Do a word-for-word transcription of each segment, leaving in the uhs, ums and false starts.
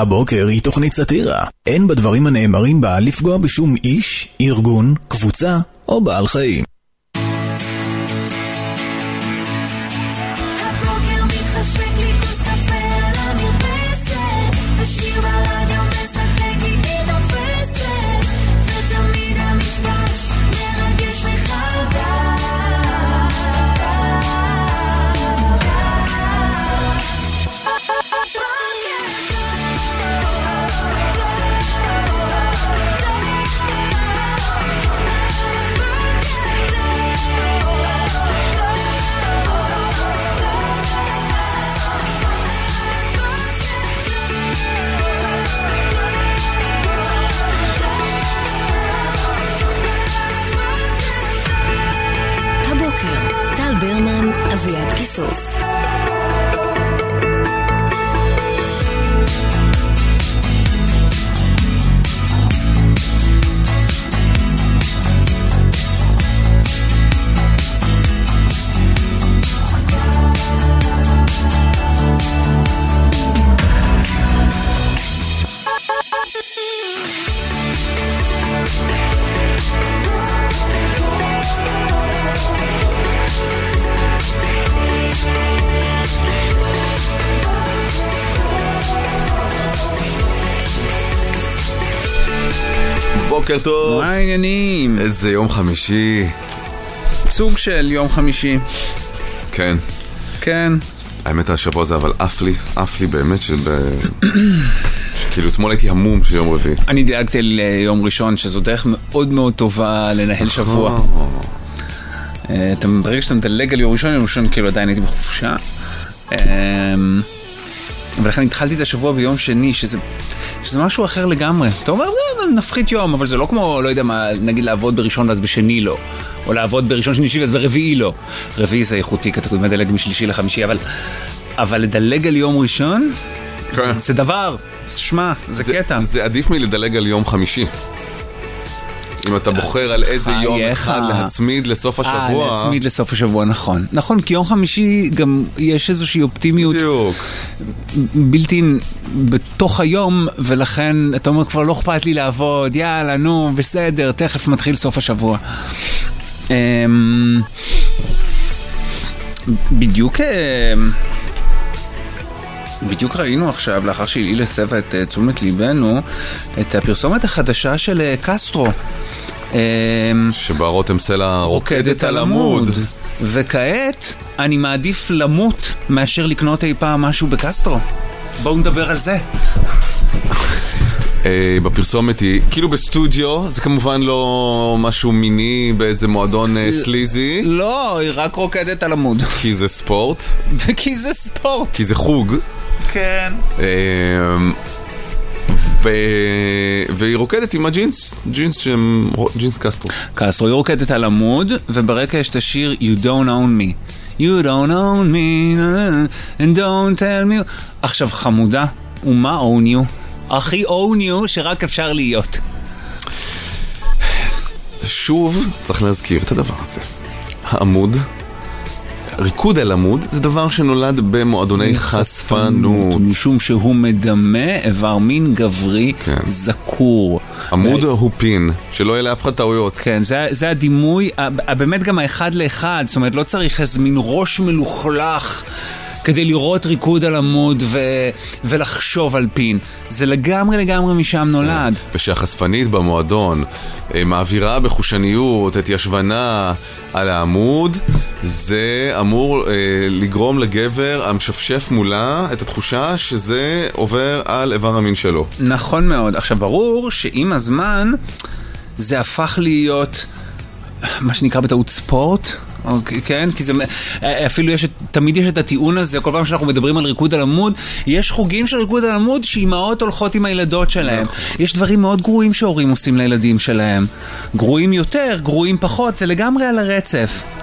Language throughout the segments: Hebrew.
הבוקר היא תוכנית סאטירה. אין בדברים הנאמרים בה לפגוע בשום איש, ארגון, קבוצה או בעל חיים. אביעד קיסוס. בוקר טוב. מה העניינים? איזה יום חמישי. סוג של יום חמישי. כן. כן. האמת השבוע זה אבל אף לי, אף לי באמת של... שכאילו אתמול הייתי המום של יום רביעי. אני דאגתי ליום ראשון שזו דרך מאוד מאוד טובה לנהל שבוע. אתה ברגע שאתה מדלג על יום ראשון, יום ראשון כאילו עדיין הייתי בחופשה. ולכן התחלתי את השבוע ביום שני, שזה... שזה משהו אחר לגמרי. אתה אומר, נפחית יום, אבל זה לא כמו, לא יודע מה, נגיד לעבוד בראשון ואז בשני לא. או לעבוד בראשון שני ואז ברביעי לא. רביעי זה איכותי, כי אתה קודם מדלג משלישי לחמישי, אבל, אבל לדלג על יום ראשון, זה, זה דבר, שמה, זה, זה קטע. זה עדיף מלדלג על יום חמישי. אם אתה בוחר על איזה יום אחד להצמיד לסוף השבוע. אה, להצמיד לסוף השבוע, נכון. נכון, כי יום חמישי גם יש איזושהי אופטימיות בלתי בתוך היום, ולכן אתה אומר, כבר לא אכפת לי לעבוד, יאללה, נו, בסדר, תכף מתחיל סוף השבוע. בדיוק... בדיוק ראינו עכשיו, לאחר שהיא לסבע את תשומת ליבנו, את הפרסומת החדשה של קסטרו. שבה רותם סלע רוקדת על עמוד. וכעת אני מעדיף למות מאשר לקנות אי פעם משהו בקסטרו. בואו נדבר על זה. בפרסומת היא כאילו בסטודיו, זה כמובן לא משהו מיני באיזה מועדון סליזי. לא, היא רק רוקדת על עמוד. כי זה ספורט. כי זה ספורט. כי זה חוג. כן. והיא רוקדת עם הג'ינס, ג'ינס שהם ג'ינס קסטרו. קסטרו, היא רוקדת על עמוד, וברקע יש את השיר You Don't Own Me. You don't own me and don't tell me. עכשיו חמודה, ומה own you? הכי own you שרק אפשר להיות. שוב צריך להזכיר את הדבר הזה. העמוד, ריקוד על עמוד, זה דבר שנולד במועדוני חשפנות. משום שהוא מדמה איבר מין גברי זקור. עמוד הוא פין, שלא יהיה לאף אחד טעויות. כן, זה, זה הדימוי, באמת גם האחד לאחד, זאת אומרת לא צריך איזה מין ראש מלוכלך כדי לראות ריקוד על עמוד ו... ולחשוב על פין. זה לגמרי לגמרי משם נולד. ושהחשפנית במועדון מעבירה בחושניות את ישבנה על העמוד, זה אמור אה, לגרום לגבר המשפשף מולה את התחושה שזה עובר על איבר המין שלו. נכון מאוד. עכשיו ברור שעם הזמן זה הפך להיות מה שנקרא בטעות ספורט. אוקיי, כן, כי זה אפילו יש, תמיד יש את הטיעון הזה, כל פעם שאנחנו מדברים על ריקוד על עמוד, יש חוגים של ריקוד על עמוד שאימהות הולכות עם הילדות שלהם. יש דברים מאוד גרועים שהורים עושים לילדים שלהם. גרועים יותר, גרועים פחות, זה לגמרי על הרצף.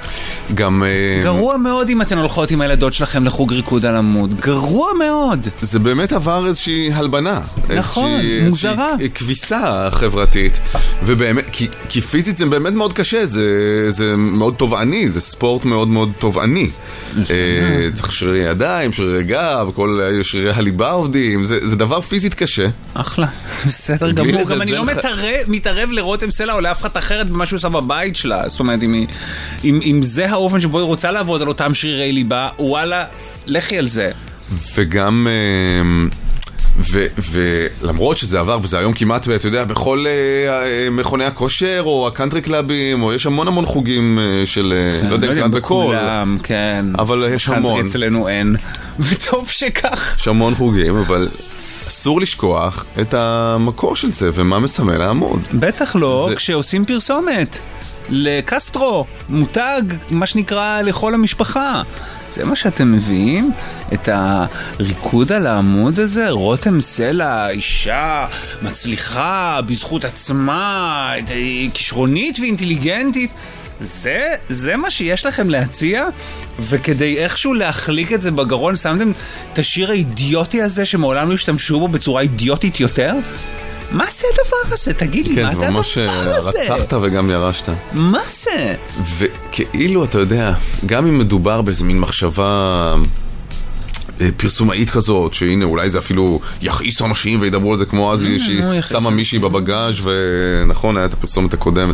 גם... גרוע מאוד אם אתן הולכות עם הילדות שלכם לחוג ריקוד על עמוד. גרוע מאוד. זה באמת עבר איזושהי הלבנה. נכון, איזושהי, מוזרה. איזושהי כביסה חברתית. ובאמת, כי, כי פיזית זה באמת מאוד קשה, זה, זה מאוד תובעני, זה ספורט מאוד מאוד תובעני. אה, צריך שרירי ידיים, שרירי גב, כל שרירי הליבה עובדים, זה, זה דבר פיזית קשה. אחלה, בסדר גמור. גם אני לא מתערב, מתערב לרותם סלע או לאף אחת אחרת במה שהוא עושה בבית שלה. זאת אומרת, אם, אם, אם זה האופן שבו היא רוצה לעבוד על אותם שרירי ליבה, וואלה, לכי על זה. וגם... ו, ולמרות שזה עבר, וזה היום כמעט, אתה יודע, בכל uh, מכוני הכושר, או הקאנטרי קלאבים, או יש המון המון חוגים uh, של, כן, לא יודע, כמעט בכל. בכולם, כן. אבל יש המון. קאנטרי אצלנו אין. וטוב שכך. יש המון חוגים, אבל אסור לשכוח את המקור של זה, ומה מסמל העמוד. בטח לא, זה... כשעושים פרסומת. לקסטרו, מותג, מה שנקרא לכל המשפחה. זה מה שאתם מביאים? את הריקוד על העמוד הזה? רותם סלע, אישה מצליחה בזכות עצמה, כישרונית ואינטליגנטית. זה, זה מה שיש לכם להציע? וכדי איכשהו להחליק את זה בגרון, שמתם את השיר האידיוטי הזה שמעולם לא השתמשו בו בצורה אידיוטית יותר? מה זה הדבר הזה? תגיד לי, כן, מה זה הדבר הזה? כן, זה ממש רצחת וגם ירשת. מה זה? וכאילו, אתה יודע, גם אם מדובר באיזה מין מחשבה פרסומאית כזאת, שהנה, אולי זה אפילו יכעיסו אנשים וידברו על זה כמו אז שהיא שמה מישהי בבגאז' ונכון, היה את הפרסומת הקודמת.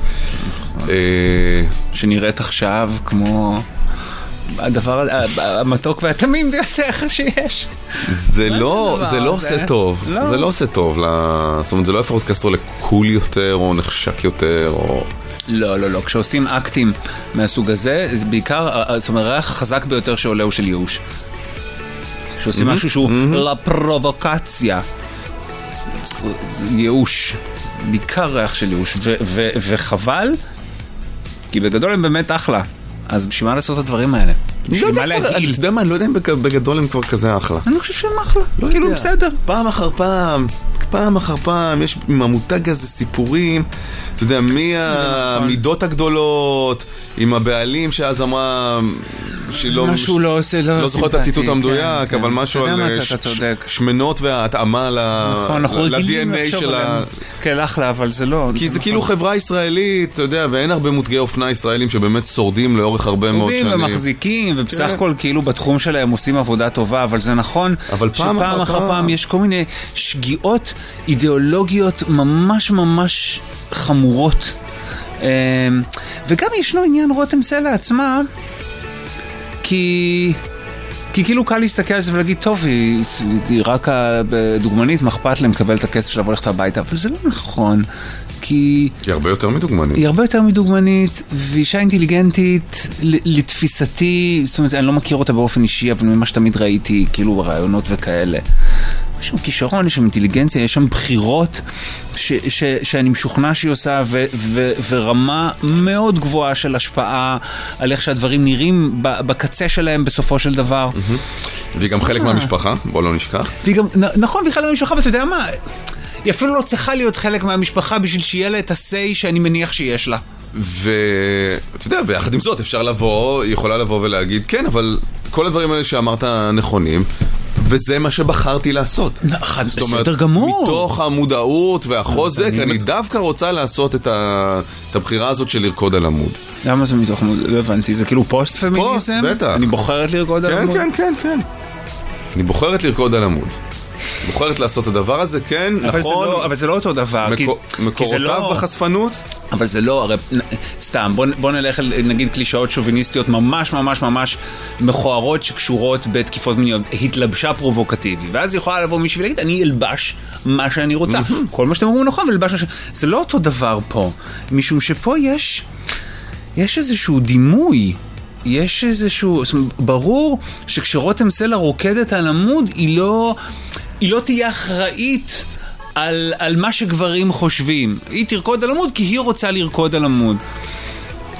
שנראית עכשיו כמו... הדבר המתוק והתמים ביותר שיש. זה לא, זה לא עושה טוב. זה לא עושה טוב. זאת אומרת, זה לא יפרות קסטרו לקול יותר או נחשק יותר או... לא, לא, לא. כשעושים אקטים מהסוג הזה, זה בעיקר, זאת אומרת, הריח החזק ביותר שעולה הוא של ייאוש. כשעושים משהו שהוא לפרובוקציה. ייאוש. בעיקר ריח של ייאוש. וחבל, כי בגדול הם באמת אחלה. אז בשביל מה לעשות את הדברים האלה? בשביל מה להגיל? אתה יודע מה, אני לא יודע אם בגדול הם כבר כזה אחלה. אני חושב שהם אחלה. כאילו בסדר. פעם אחר פעם, פעם אחר פעם, יש עם המותג הזה סיפורים, אתה יודע, מי המידות הגדולות, עם הבעלים שאז אמרה, משהו לא עושה, לא זוכר את הציטוט המדויק, אבל משהו על שמנות וההתאמה ל-די אן איי של ה... כן, אחלה, אבל זה לא... כי זה כאילו חברה ישראלית, אתה יודע, ואין הרבה מותגי אופנה ישראלים שבאמת שורדים לאורך הרבה מאוד שנים. שורדים ומחזיקים, ובסך הכל כאילו בתחום שלהם עושים עבודה טובה, אבל זה נכון שפעם אחר פעם יש כל מיני שגיאות אידיאולוגיות ממש ממש חמורות. וגם ישנו עניין רותם סלע עצמה, כי... כי כאילו קל להסתכל על זה ולהגיד, טוב, היא, היא רק הדוגמנית, מחפת להם לקבל את הכסף שלה ולכת הביתה, אבל זה לא נכון, כי... היא הרבה יותר מדוגמנית. היא הרבה יותר מדוגמנית, ואישה אינטליגנטית, לתפיסתי, זאת אומרת, אני לא מכיר אותה באופן אישי, אבל ממה שתמיד ראיתי, כאילו, ברעיונות וכאלה. יש שם כישרון, יש שם אינטליגנציה, יש שם בחירות ש, ש, שאני משוכנע שהיא עושה, ו, ו, ורמה מאוד גבוהה של השפעה על איך שהדברים נראים בקצה שלהם בסופו של דבר. והיא גם חלק מהמשפחה, בוא לא נשכח. גם, נכון, והיא חלק מהמשפחה, ואתה יודע מה, היא אפילו לא צריכה להיות חלק מהמשפחה בשביל שיהיה לה את הסי שאני מניח שיש לה. ואתה יודע, ויחד עם זאת אפשר לבוא, היא יכולה לבוא ולהגיד, כן, אבל כל הדברים האלה שאמרת נכונים, וזה מה שבחרתי לעשות. זאת אומרת, מתוך המודעות והחוזק, אני דווקא רוצה לעשות את הבחירה הזאת של לרקוד על עמוד. למה זה מתוך המודעות? לא הבנתי, זה כאילו פוסט פמיניזם? פוסט, בטח. אני בוחרת לרקוד על עמוד? כן, כן, כן. אני בוחרת לרקוד על עמוד. בוחרת לעשות את הדבר הזה, כן, נכון. אבל זה לא אותו דבר. מקורותיו בחשפנות? אבל זה לא, הרי, סתם, בוא נלך נגיד קלישאות שוביניסטיות ממש ממש ממש מכוערות שקשורות בתקיפות מיניות, התלבשה פרובוקטיבי, ואז יכולה לבוא מישהו ולהגיד, אני אלבש מה שאני רוצה. כל מה שאתם אומרים נכון, ולבש מה ש... זה לא אותו דבר פה, משום שפה יש, יש איזשהו דימוי, יש איזשהו, ברור שכשרותם סלע רוקדת על עמוד, היא לא, היא לא תהיה אחראית על, על מה שגברים חושבים. היא תרקוד על עמוד כי היא רוצה לרקוד על עמוד.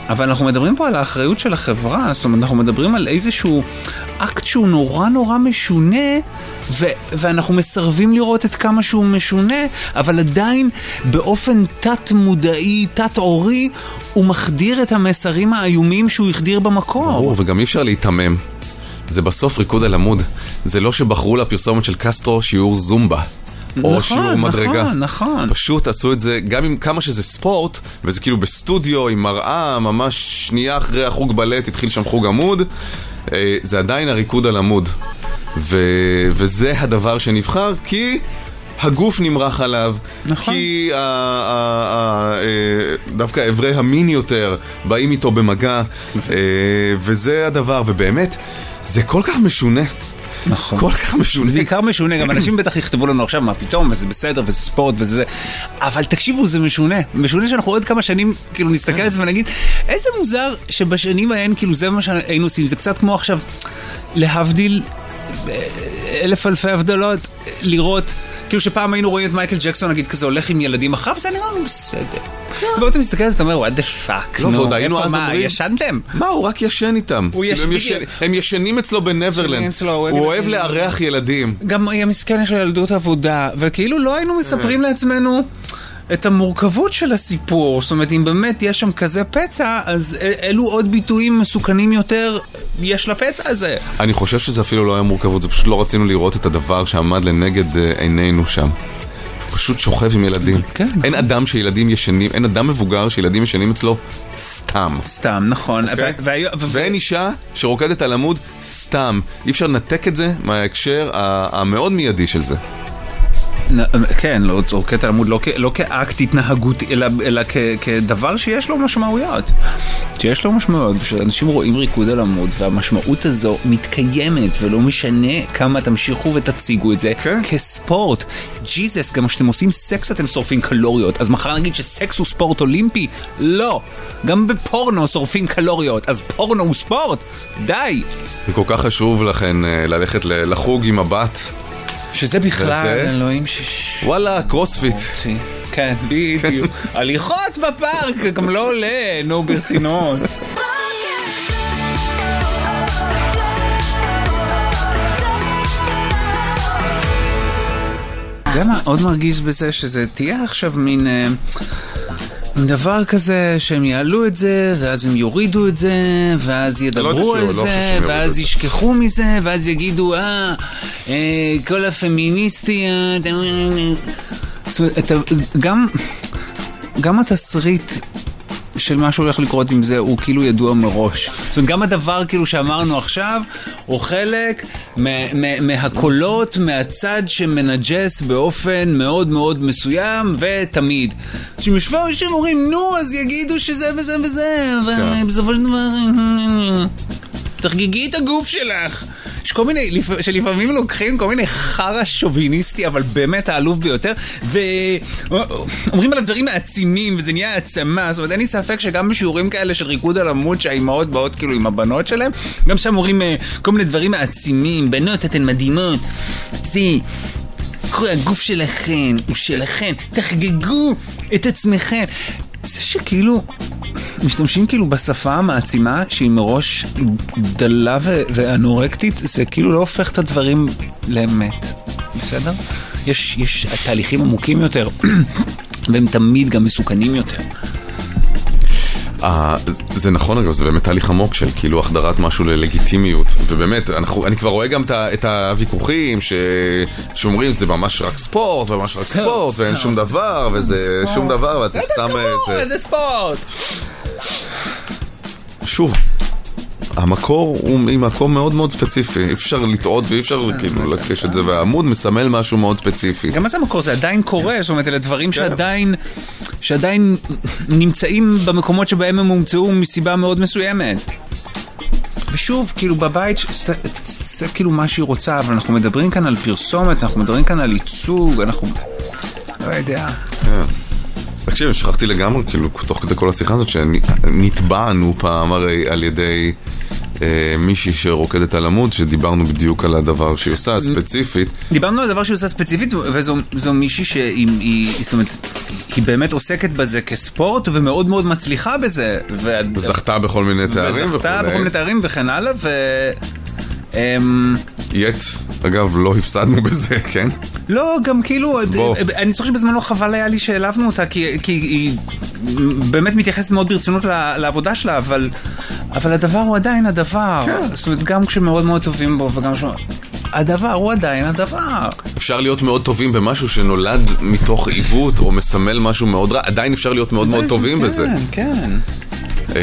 אבל אנחנו מדברים פה על האחריות של החברה, זאת אומרת, אנחנו מדברים על איזשהו אקט שהוא נורא נורא משונה, ו- ואנחנו מסרבים לראות את כמה שהוא משונה, אבל עדיין באופן תת-מודעי, תת-עורי, הוא מחדיר את המסרים האיומים שהוא החדיר במקור. ברור, וגם אי אפשר להתאמם. זה בסוף ריקוד על עמוד. זה לא שבחרו לפרסומת של קסטרו שיעור זומבה. או נכון, שיעור מדרגה. נכון, נכון. פשוט עשו את זה, גם עם כמה שזה ספורט, וזה כאילו בסטודיו, עם מראה, ממש שנייה אחרי החוג בלט, התחיל שם חוג עמוד, זה עדיין הריקוד על עמוד. ו... וזה הדבר שנבחר, כי הגוף נמרח עליו, נכון. כי ה... ה... ה... דווקא עברי המין יותר באים איתו במגע, וזה הדבר, ובאמת, זה כל כך משונה. נכון. כל כך משונה. בעיקר משונה, גם אנשים בטח יכתבו לנו עכשיו מה פתאום, וזה בסדר, וזה ספורט, וזה... אבל תקשיבו, זה משונה. משונה שאנחנו עוד כמה שנים, כאילו, נסתכל על זה ונגיד, איזה מוזר שבשנים ההן, כאילו, זה מה שהיינו עושים. זה קצת כמו עכשיו, להבדיל אלף אלפי הבדלות, לראות, כאילו שפעם היינו רואים את מייקל ג'קסון, נגיד, כזה הולך עם ילדים אחריו, זה נראה לנו בסדר. ואתה מסתכל על זה, אתה אומר, what the fuck, נו, איפה מה, ישנתם? מה, הוא רק ישן איתם. הם ישנים אצלו בנברלנד. הוא אוהב לארח ילדים. גם המסכן יש לו ילדות עבודה, וכאילו לא היינו מספרים לעצמנו את המורכבות של הסיפור. זאת אומרת, אם באמת יש שם כזה פצע, אז אלו עוד ביטויים מסוכנים יותר יש לפצע הזה. אני חושב שזה אפילו לא היה מורכבות, זה פשוט לא רצינו לראות את הדבר שעמד לנגד עינינו שם. פשוט שוכב עם ילדים. כן, אין נכון. אדם שילדים ישנים, אין אדם מבוגר שילדים ישנים אצלו סתם. סתם, נכון. Okay. ו- ו- ו- ואין אישה שרוקדת על עמוד סתם. אי אפשר לנתק את זה מההקשר המאוד מיידי של זה. כן, לא רוקדת על עמוד, לא, לא כאקט התנהגות, אלא, אלא כ, כדבר שיש לו משמעויות. שיש לו משמעויות, ושאנשים רואים ריקוד על עמוד, והמשמעות הזו מתקיימת, ולא משנה כמה תמשיכו ותציגו את זה, כן. כספורט. ג'יזס, גם כשאתם עושים סקס אתם שורפים קלוריות, אז מחר נגיד שסקס הוא ספורט אולימפי? לא. גם בפורנו שורפים קלוריות, אז פורנו הוא ספורט? די. וכל כך חשוב לכן ללכת לחוג עם הבת. שזה בכלל, אלוהים ש... וואלה, קרוספיט. כן, בדיוק. הליכות בפארק, גם לא עולה, נו, ברצינות. זה מה עוד מרגיש בזה, שזה תהיה עכשיו מין... דבר כזה שהם יעלו את זה, ואז הם יורידו את זה, ואז ידברו על זה, ואז ישכחו מזה, ואז יגידו, אה, כל הפמיניסטיות, זאת אומרת, גם, גם התסריט של מה שהולך לקרות עם זה, הוא כאילו ידוע מראש. זאת אומרת, גם הדבר כאילו שאמרנו עכשיו, הוא חלק מהקולות, מהצד שמנג'ס באופן מאוד מאוד מסוים, ותמיד. שמשווה אנשים אומרים, נו, אז יגידו שזה וזה וזה, ובסופו של דבר, תחגיגי את הגוף שלך. יש כל מיני, שלפעמים לוקחים כל מיני חרה שוביניסטי, אבל באמת העלוב ביותר, ואומרים על הדברים העצימים, וזה נהיה העצמה. זאת אומרת, אין לי ספק שגם בשיעורים כאלה של ריקוד על עמוד, שהאימהות באות כאילו עם הבנות שלהם, גם שם אומרים כל מיני דברים העצימים, בנות, אתן מדהימות, זה... הגוף שלכם הוא שלכם, תחגגו את עצמכם. זה שכאילו משתמשים כאילו בשפה המעצימה שהיא מראש דלה ו- ואנורקטית, זה כאילו לא הופך את הדברים לאמת. בסדר? יש, יש תהליכים עמוקים יותר והם תמיד גם מסוכנים יותר. זה נכון, אגב, זה באמת תהליך עמוק של כאילו החדרת משהו ללגיטימיות, ובאמת, אנחנו, אני כבר רואה גם את הוויכוחים שאומרים, זה ממש רק ספורט, וממש רק ספורט, ואין שום דבר, וזה שום דבר, ואתם סתם... איזה ספורט! שוב, המקור הוא מקום מאוד מאוד ספציפי, אי אפשר לטעות ואי אפשר כאילו לקש את זה, והעמוד מסמל משהו מאוד ספציפי. גם מה זה המקור? זה עדיין קורה, זאת אומרת, אלה דברים שעדיין שעדיין נמצאים במקומות שבהם הם הומצאו מסיבה מאוד מסוימת. ושוב, כאילו בבית, זה כאילו מה שהיא רוצה, אבל אנחנו מדברים כאן על פרסומת, אנחנו מדברים כאן על ייצוג, אנחנו... לא יודע. כן. תקשיב, שכחתי לגמרי, כאילו, תוך כדי כל השיחה הזאת, שנטבענו פעם הרי על ידי מישהי שרוקדת על עמוד, שדיברנו בדיוק על הדבר שהיא עושה, ספציפית. דיברנו על הדבר שהיא עושה ספציפית, וזו מישהי שהיא באמת עוסקת בזה כספורט, ומאוד מאוד מצליחה בזה. וזכתה בכל מיני תארים. וזכתה בכל מיני תארים וכן הלאה, ו... יט, אגב, לא הפסדנו בזה, כן? לא, גם כאילו, אני חושב שבזמנו חבל היה לי שהעלבנו אותה, כי היא באמת מתייחסת מאוד ברצינות לעבודה שלה, אבל הדבר הוא עדיין הדבר. זאת אומרת, גם כשמאוד מאוד טובים בו, וגם כשמאוד... הדבר הוא עדיין הדבר. אפשר להיות מאוד טובים במשהו שנולד מתוך עיוות, או מסמל משהו מאוד רע, עדיין אפשר להיות מאוד מאוד טובים בזה. כן, כן.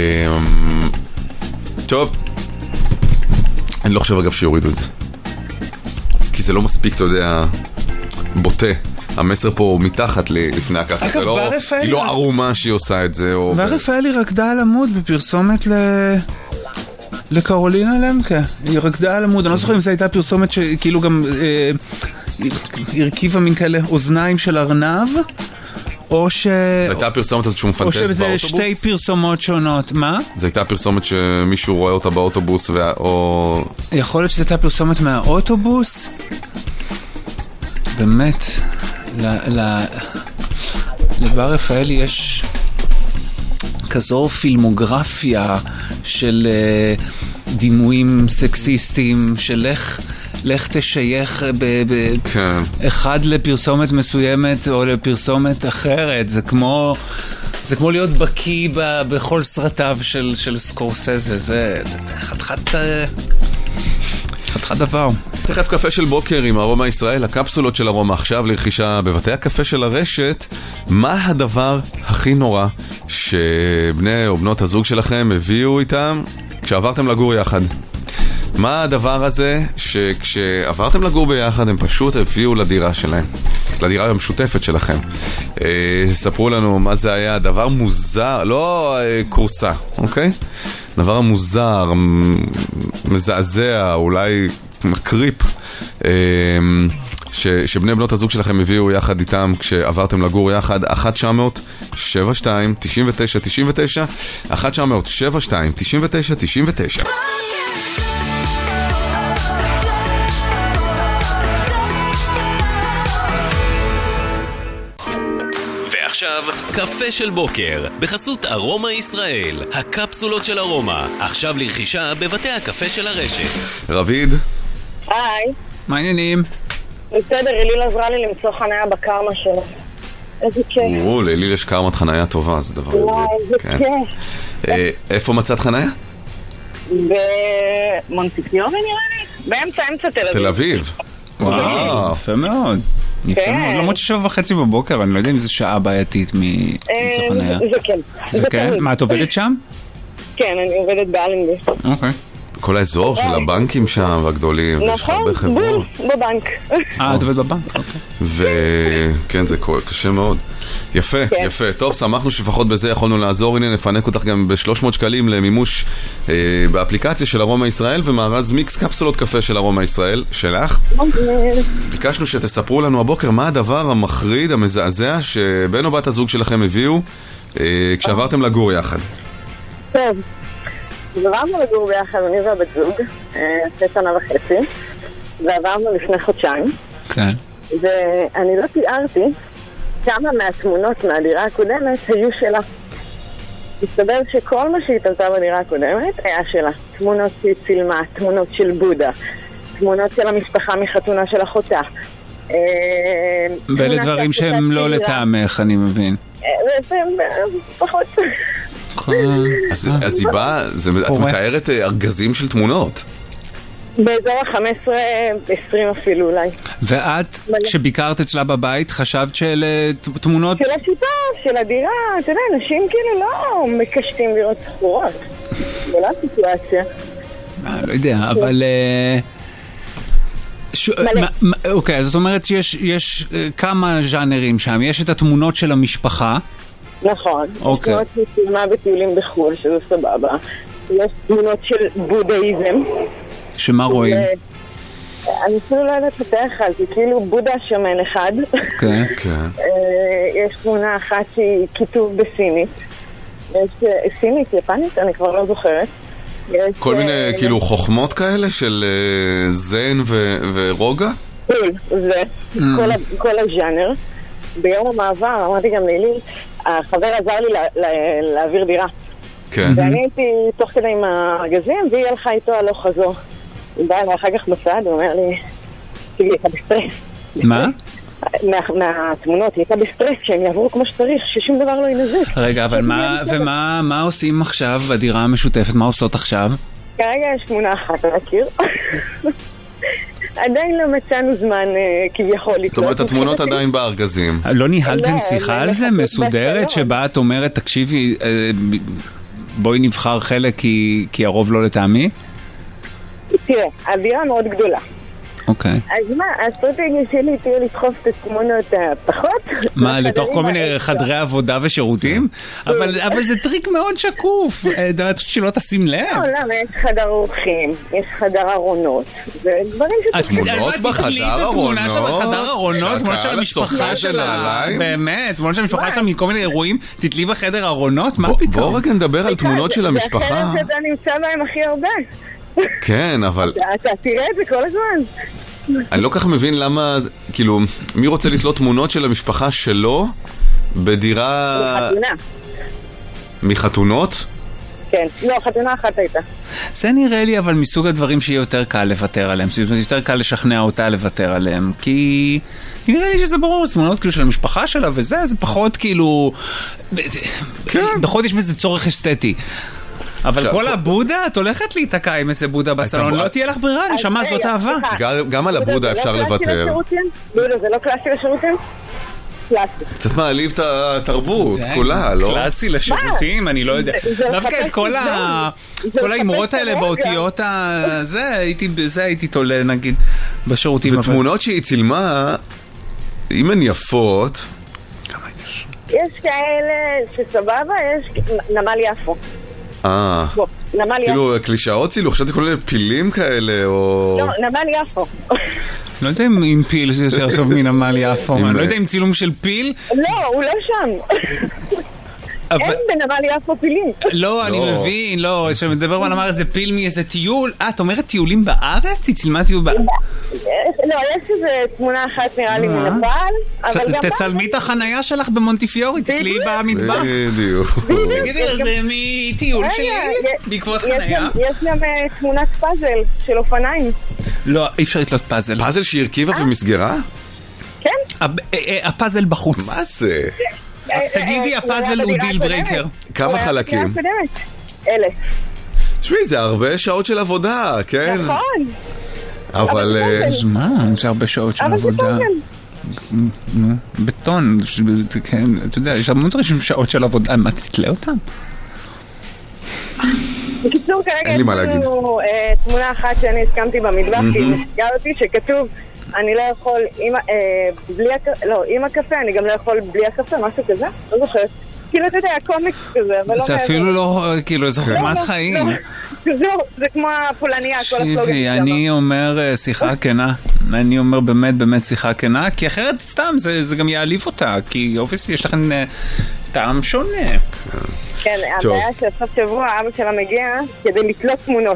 טוב. אני לא חושב אגב שיורידו את זה. כי זה לא מספיק, אתה יודע, בוטה. המסר פה מתחת לפני הככה. אגב, לא, ברפאלי... היא לא ערומה שהיא עושה את זה. והרפאלי רקדה על עמוד בפרסומת ל... לקרולינה למקה. היא רקדה על עמוד. אני לא זוכר אם זו הייתה פרסומת שכאילו גם אה, הרכיבה מין כאלה אוזניים של ארנב, או ש... זו הייתה הפרסומת הזאת שהוא מפנטז באוטובוס? או שזה שתי פרסומות שונות. מה? זו הייתה הפרסומת שמישהו רואה אותה באוטובוס, וה... או... יכול להיות שזו הייתה פרסומת מהאוטובוס? באמת, ל... ל... לבר רפאלי יש כזו פילמוגרפיה של uh, דימויים סקסיסטיים, של איך... לך תשייך באחד לפרסומת מסוימת או לפרסומת אחרת. זה כמו זה כמו להיות בקיא בכל סרטיו של של סקורסזה. זה חתיכת חתיכת דבר. תכף קפה של בוקר עם ארומה ישראל, הקפסולות של ארומה עכשיו לרכישה בבתי הקפה של הרשת. מה הדבר הכי נורא שבני או בנות הזוג שלכם הביאו איתם כשעברתם לגור יחד? מה הדבר הזה שכשעברתם לגור ביחד הם פשוט הביאו לדירה שלהם, לדירה המשותפת שלכם? אה, ספרו לנו מה זה היה, דבר מוזר, לא אה, קורסה, אוקיי? דבר מוזר, מזעזע, אולי מקריפ, אה, ש, שבני בנות הזוג שלכם הביאו יחד איתם כשעברתם לגור יחד. אחת תשע מאות שבע שתיים תשעים ותשע תשעים ותשע אחת תשע מאות שבע שתיים תשעים ותשע תשעים ותשע. עכשיו קפה של בוקר בחסות ארומה ישראל, הקפסולות של ארומה, עכשיו לרכישה בבתי הקפה של הרשת. רביד, היי. מה העניינים? בסדר, אליל עזרה לי למצוא חניה בקרמה שלו. איזה כיף. או, לאליל יש קרמת חניה טובה, זה דבר... וואי, איזה כיף. איפה מצאת חניה? במונטיפיורי נראה לי? באמצע אמצע תל אביב. תל אביב. וואו, יפה מאוד. יפה מאוד, למרות ששבע וחצי בבוקר, אני לא יודע אם זו שעה בעייתית ממצוא חניה. זה כן. זה כן? מה, את עובדת שם? כן, אני עובדת באלנבי. אוקיי. כל האזור של הבנקים שם והגדולים, נכון, בול, בבנק. אה, את עובדת בבנק, אוקיי. וכן, זה קשה מאוד. יפה, יפה. טוב, שמחנו שפחות בזה יכולנו לעזור. הנה, נפנק אותך גם ב-שלוש מאות שקלים למימוש באפליקציה של ארומה ישראל ומארז מיקס קפסולות קפה של ארומה ישראל שלך. ביקשנו שתספרו לנו הבוקר מה הדבר המחריד, המזעזע שבן או בת הזוג שלכם הביאו כשעברתם לגור יחד. טוב, עברנו לגור ביחד, אני והבת זוג, שתי שנה וחצי, ועברנו לפני חודשיים. כן. ואני לא תיארתי כמה מהתמונות מהדירה הקודמת היו שלה. מסתבר שכל מה שהיא תלתה בדירה הקודמת היה שלה. תמונות שהיא צילמה, תמונות של בודה, תמונות של המשפחה מחתונה של אחותה. ואלה דברים שהם לא לטעמך, אני מבין. פחות. אז היא באה, את מתארת ארגזים של תמונות. באזור ה-חמש עשרה עשרים אפילו אולי. ואת, כשביקרת אצלה בבית, חשבת שאלה תמונות? של השיטה, של הדירה, אתה יודע, אנשים כאילו לא מקשטים לראות סחורות. זה לא הסיטואציה. לא יודע, אבל... אוקיי, אז זאת אומרת שיש כמה ז'אנרים שם. יש את התמונות של המשפחה. נכון. יש תמונות מצילמה בטיולים בחול, שזה סבבה. יש תמונות של בודהיזם. שמה רואים? אני אפילו לא יודעת לתאר על זה, כאילו בודה שמן אחד. כן. יש תמונה אחת שהיא כיתוב בסינית. יש סינית, יפנית, אני כבר לא זוכרת. כל מיני כאילו חוכמות כאלה של זן ורוגע? זה כל הז'אנר. ביום המעבר אמרתי גם לילי, החבר עזר לי להעביר דירה. ואני הייתי תוך כדי עם הארגזים, והיא הלכה איתו הלוך חזור. היא באה אליי אחר כך בצד, הוא אומר לי, תגידי, הייתה בסטרס. מה? מהתמונות, היא הייתה בסטרס שהם יעברו כמו שצריך, ששום דבר לא ינזק. רגע, אבל מה, ומה, מה עושים עכשיו בדירה המשותפת? מה עושות עכשיו? כרגע יש תמונה אחת על הקיר. עדיין לא מצאנו זמן כביכול. זאת אומרת, התמונות עדיין בארגזים. לא ניהלתם שיחה על זה? מסודרת שבה את אומרת, תקשיבי, בואי נבחר חלק כי הרוב לא לטעמי? תראה, הדירה מאוד גדולה. אוקיי. אז מה, האסטרטגיה שלי תהיה לדחוף את התמונות הפחות. מה, לתוך כל מיני חדרי עבודה ושירותים? אבל זה טריק מאוד שקוף. את שלא תשים לב. לא, למה? יש חדר אורחים, יש חדר ארונות. זה דברים שתחליט. תמונות בחדר ארונות? בחדר ארונות, תמונות של המשפחה שלה. באמת, תמונות של המשפחה שלה מכל מיני אירועים. תתלי בחדר ארונות? מה פתאום? בואו רגע נדבר על תמונות של המשפחה. זה החדר שאתה נמצא בהם הכי הרבה. כן, אבל... אתה תראה את זה כל הזמן. אני לא כך מבין למה, כאילו, מי רוצה לתלות תמונות של המשפחה שלו בדירה... מחתונה. מחתונות? כן, לא, חתונה אחת הייתה. זה נראה לי אבל מסוג הדברים שיהיה יותר קל לוותר עליהם, זאת אומרת, יותר קל לשכנע אותה לוותר עליהם, כי נראה לי שזה ברור, תמונות כאילו של המשפחה שלה וזה, זה פחות כאילו... כן. פחות יש בזה צורך אסתטי. אבל כל הבודה, את הולכת להיתקע עם איזה בודה בסלון, לא תהיה לך ברירה, נשמה, זאת אהבה. גם על הבודה אפשר לוותר. בודה, זה לא קלאסי לשירותים? קלאסי. קצת מעליב את התרבות, כולה, לא? קלאסי לשירותים, אני לא יודע. דווקא את כל האמרות האלה באותיות הזה, זה הייתי תולה, נגיד, בשירותים. ותמונות שהיא צילמה, אם הן יפות... יש כאלה שסבבה, יש נמל יפו. אה, כאילו קלישאות צילו, חשבתי כל מיני פילים כאלה או... לא, נמל יפו. לא יודע אם פיל זה יותר טוב מנמל יפו, אני לא יודע אם צילום של פיל. לא, הוא לא שם. אין בנמל יפו פילים. לא, אני מבין, לא, שמדבר בנמל איזה פיל מאיזה טיול. אה, את אומרת טיולים בארץ? היא צילמה טיול בארץ? לא, יש איזה תמונה אחת נראה לי מנפל. תצלמי את החנייה שלך במונטיפיורי, תקליעי במטבח. בדיוק. תגידי לה, זה מטיול שלי, בעקבות חנייה. יש גם תמונת פאזל של אופניים. לא, אי אפשר לתלות פאזל. פאזל שהרכיבה ומסגרה? כן. הפאזל בחוץ. מה זה? תגידי, הפאזל הוא דיל ברייקר. כמה חלקים? אלף. תשמעי, זה הרבה שעות של עבודה, כן? נכון. אבל... מה? זה הרבה שעות של עבודה. אבל זה בטון. בטון, כן, אתה יודע, יש הרבה דברים שעות של עבודה. מה, תתלה אותם? בקיצור, כרגע יש לנו תמונה אחת שאני הסכמתי במטבח, כי נסגר אותי שכתוב אני לא יכול, עם הקפה, אני גם לא יכול בלי הקפה, משהו כזה, לא זוכרת. כאילו, אתה יודע, הקומיקס כזה, אבל לא... זה אפילו לא, כאילו, זו חומת חיים. זה כמו הפולניה, כל הסלוגן. שיבי, אני אומר שיחה כנה. אני אומר באמת, באמת שיחה כנה, כי אחרת סתם, זה גם יעליב אותה, כי אובייסלי יש לכם טעם שונה. כן, הבעיה שסוף שבוע אבא שלה מגיע כדי לתלות תמונות.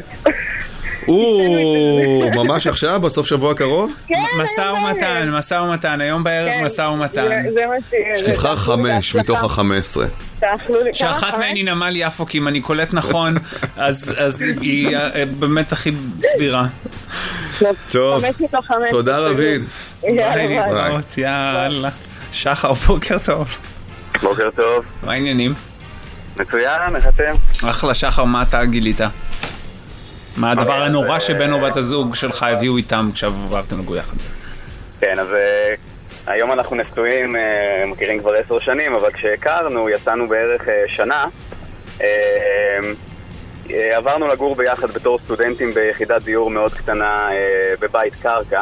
או, ממש עכשיו, בסוף שבוע קרוב? כן, מסע ומתן, מסע ומתן, היום בערב מסע ומתן. שתבחר חמש מתוך החמש עשרה. שאחת מהן היא נמל יפו, כי אם אני קולט נכון, אז היא באמת הכי סבירה. טוב, תודה רביד. ביי להתראות, יאללה. שחר, בוקר טוב. בוקר טוב. מה העניינים? מצוין, איך אתם? אחלה, שחר, מה אתה גילית? מה הדבר הנורא שבן או בת הזוג שלך הביאו איתם כשעברתם לגור יחד? כן, אז היום אנחנו נשואים, מכירים כבר עשר שנים, אבל כשהכרנו, יצאנו בערך שנה, עברנו לגור ביחד בתור סטודנטים ביחידת דיור מאוד קטנה בבית קרקע,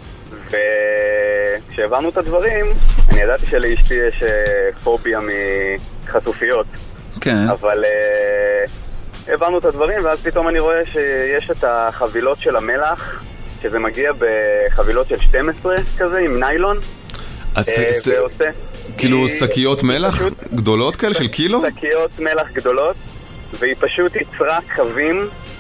וכשהבנו את הדברים, אני ידעתי שלאשתי יש פוביה מחשופיות, כן. אבל... הבנו את הדברים, ואז פתאום אני רואה שיש את החבילות של המלח, שזה מגיע בחבילות של שתים עשרה כזה, עם ניילון. ועושה. כאילו שקיות מלח גדולות כאלה של קילו? שקיות מלח גדולות, והיא פשוט יצרה קווים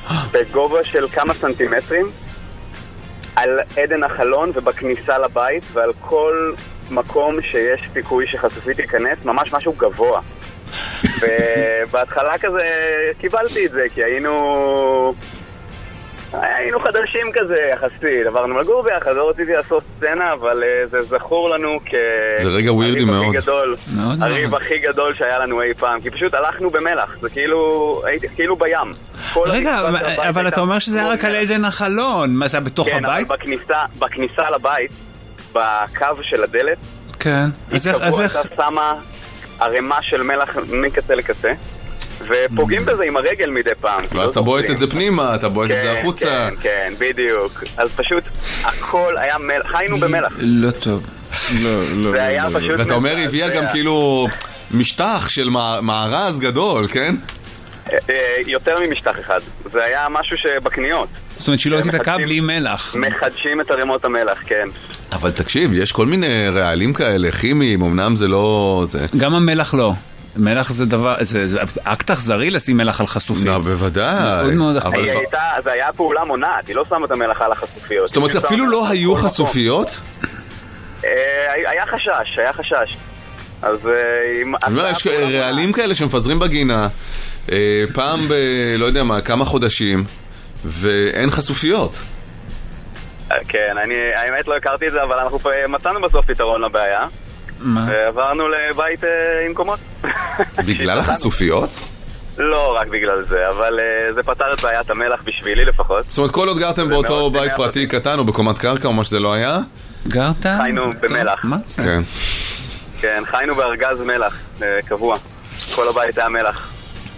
בגובה של כמה סנטימטרים, על עדן החלון ובכניסה לבית, ועל כל מקום שיש סיכוי שחשופית ייכנס, ממש משהו גבוה. ובהתחלה כזה קיבלתי את זה, כי היינו... היינו חדשים כזה יחסית, עברנו לגור ביחד, לא רציתי לעשות סצנה, אבל זה זכור לנו כ... זה רגע ווירדי מאוד. הריב הכי גדול שהיה לנו אי פעם, כי פשוט הלכנו במלח, זה כאילו, הייתי כאילו בים. רגע, אבל אתה אומר שזה היה רק על עדן החלון, מה זה היה בתוך הבית? כן, אבל בכניסה לבית, בקו של הדלת, התקבוע אתה שמה ערימה של מלח מקצה לקצה, ופוגעים בזה עם הרגל מדי פעם. ואז אתה בועט את זה פנימה, אתה בועט את זה החוצה. כן, כן, בדיוק. אז פשוט הכל היה מלח, חיינו במלח. לא טוב. לא, לא. זה היה פשוט... ואתה אומר, הביאה גם כאילו משטח של מארז גדול, כן? יותר ממשטח אחד. זה היה משהו שבקניות. זאת אומרת שלא תתקע בלי מלח. מחדשים את ערימות המלח, כן. אבל תקשיב, יש כל מיני רעלים כאלה, כימיים, אמנם זה לא... גם המלח לא. מלח זה דבר, זה אקט אכזרי לשים מלח על חשופים. לא, בוודאי. זה היה פעולה מונעת, היא לא שמה את המלח על החשופיות. זאת אומרת, אפילו לא היו חשופיות? היה חשש, היה חשש. אז... אני אומר, יש רעלים כאלה שמפזרים בגינה, פעם ב... לא יודע מה, כמה חודשים, ואין חשופיות. כן, אני האמת לא הכרתי את זה, אבל אנחנו מצאנו בסוף פתרון לבעיה. ועברנו לבית עם קומות. בגלל החשופיות? לא רק בגלל זה, אבל זה פתר את בעיית המלח בשבילי לפחות. זאת אומרת, כל עוד גרתם באותו בית פרטי קטן או בקומת קרקע או מה שזה לא היה? גרת? חיינו במלח. מה זה? כן. כן, חיינו בארגז מלח, קבוע. כל הבית היה מלח.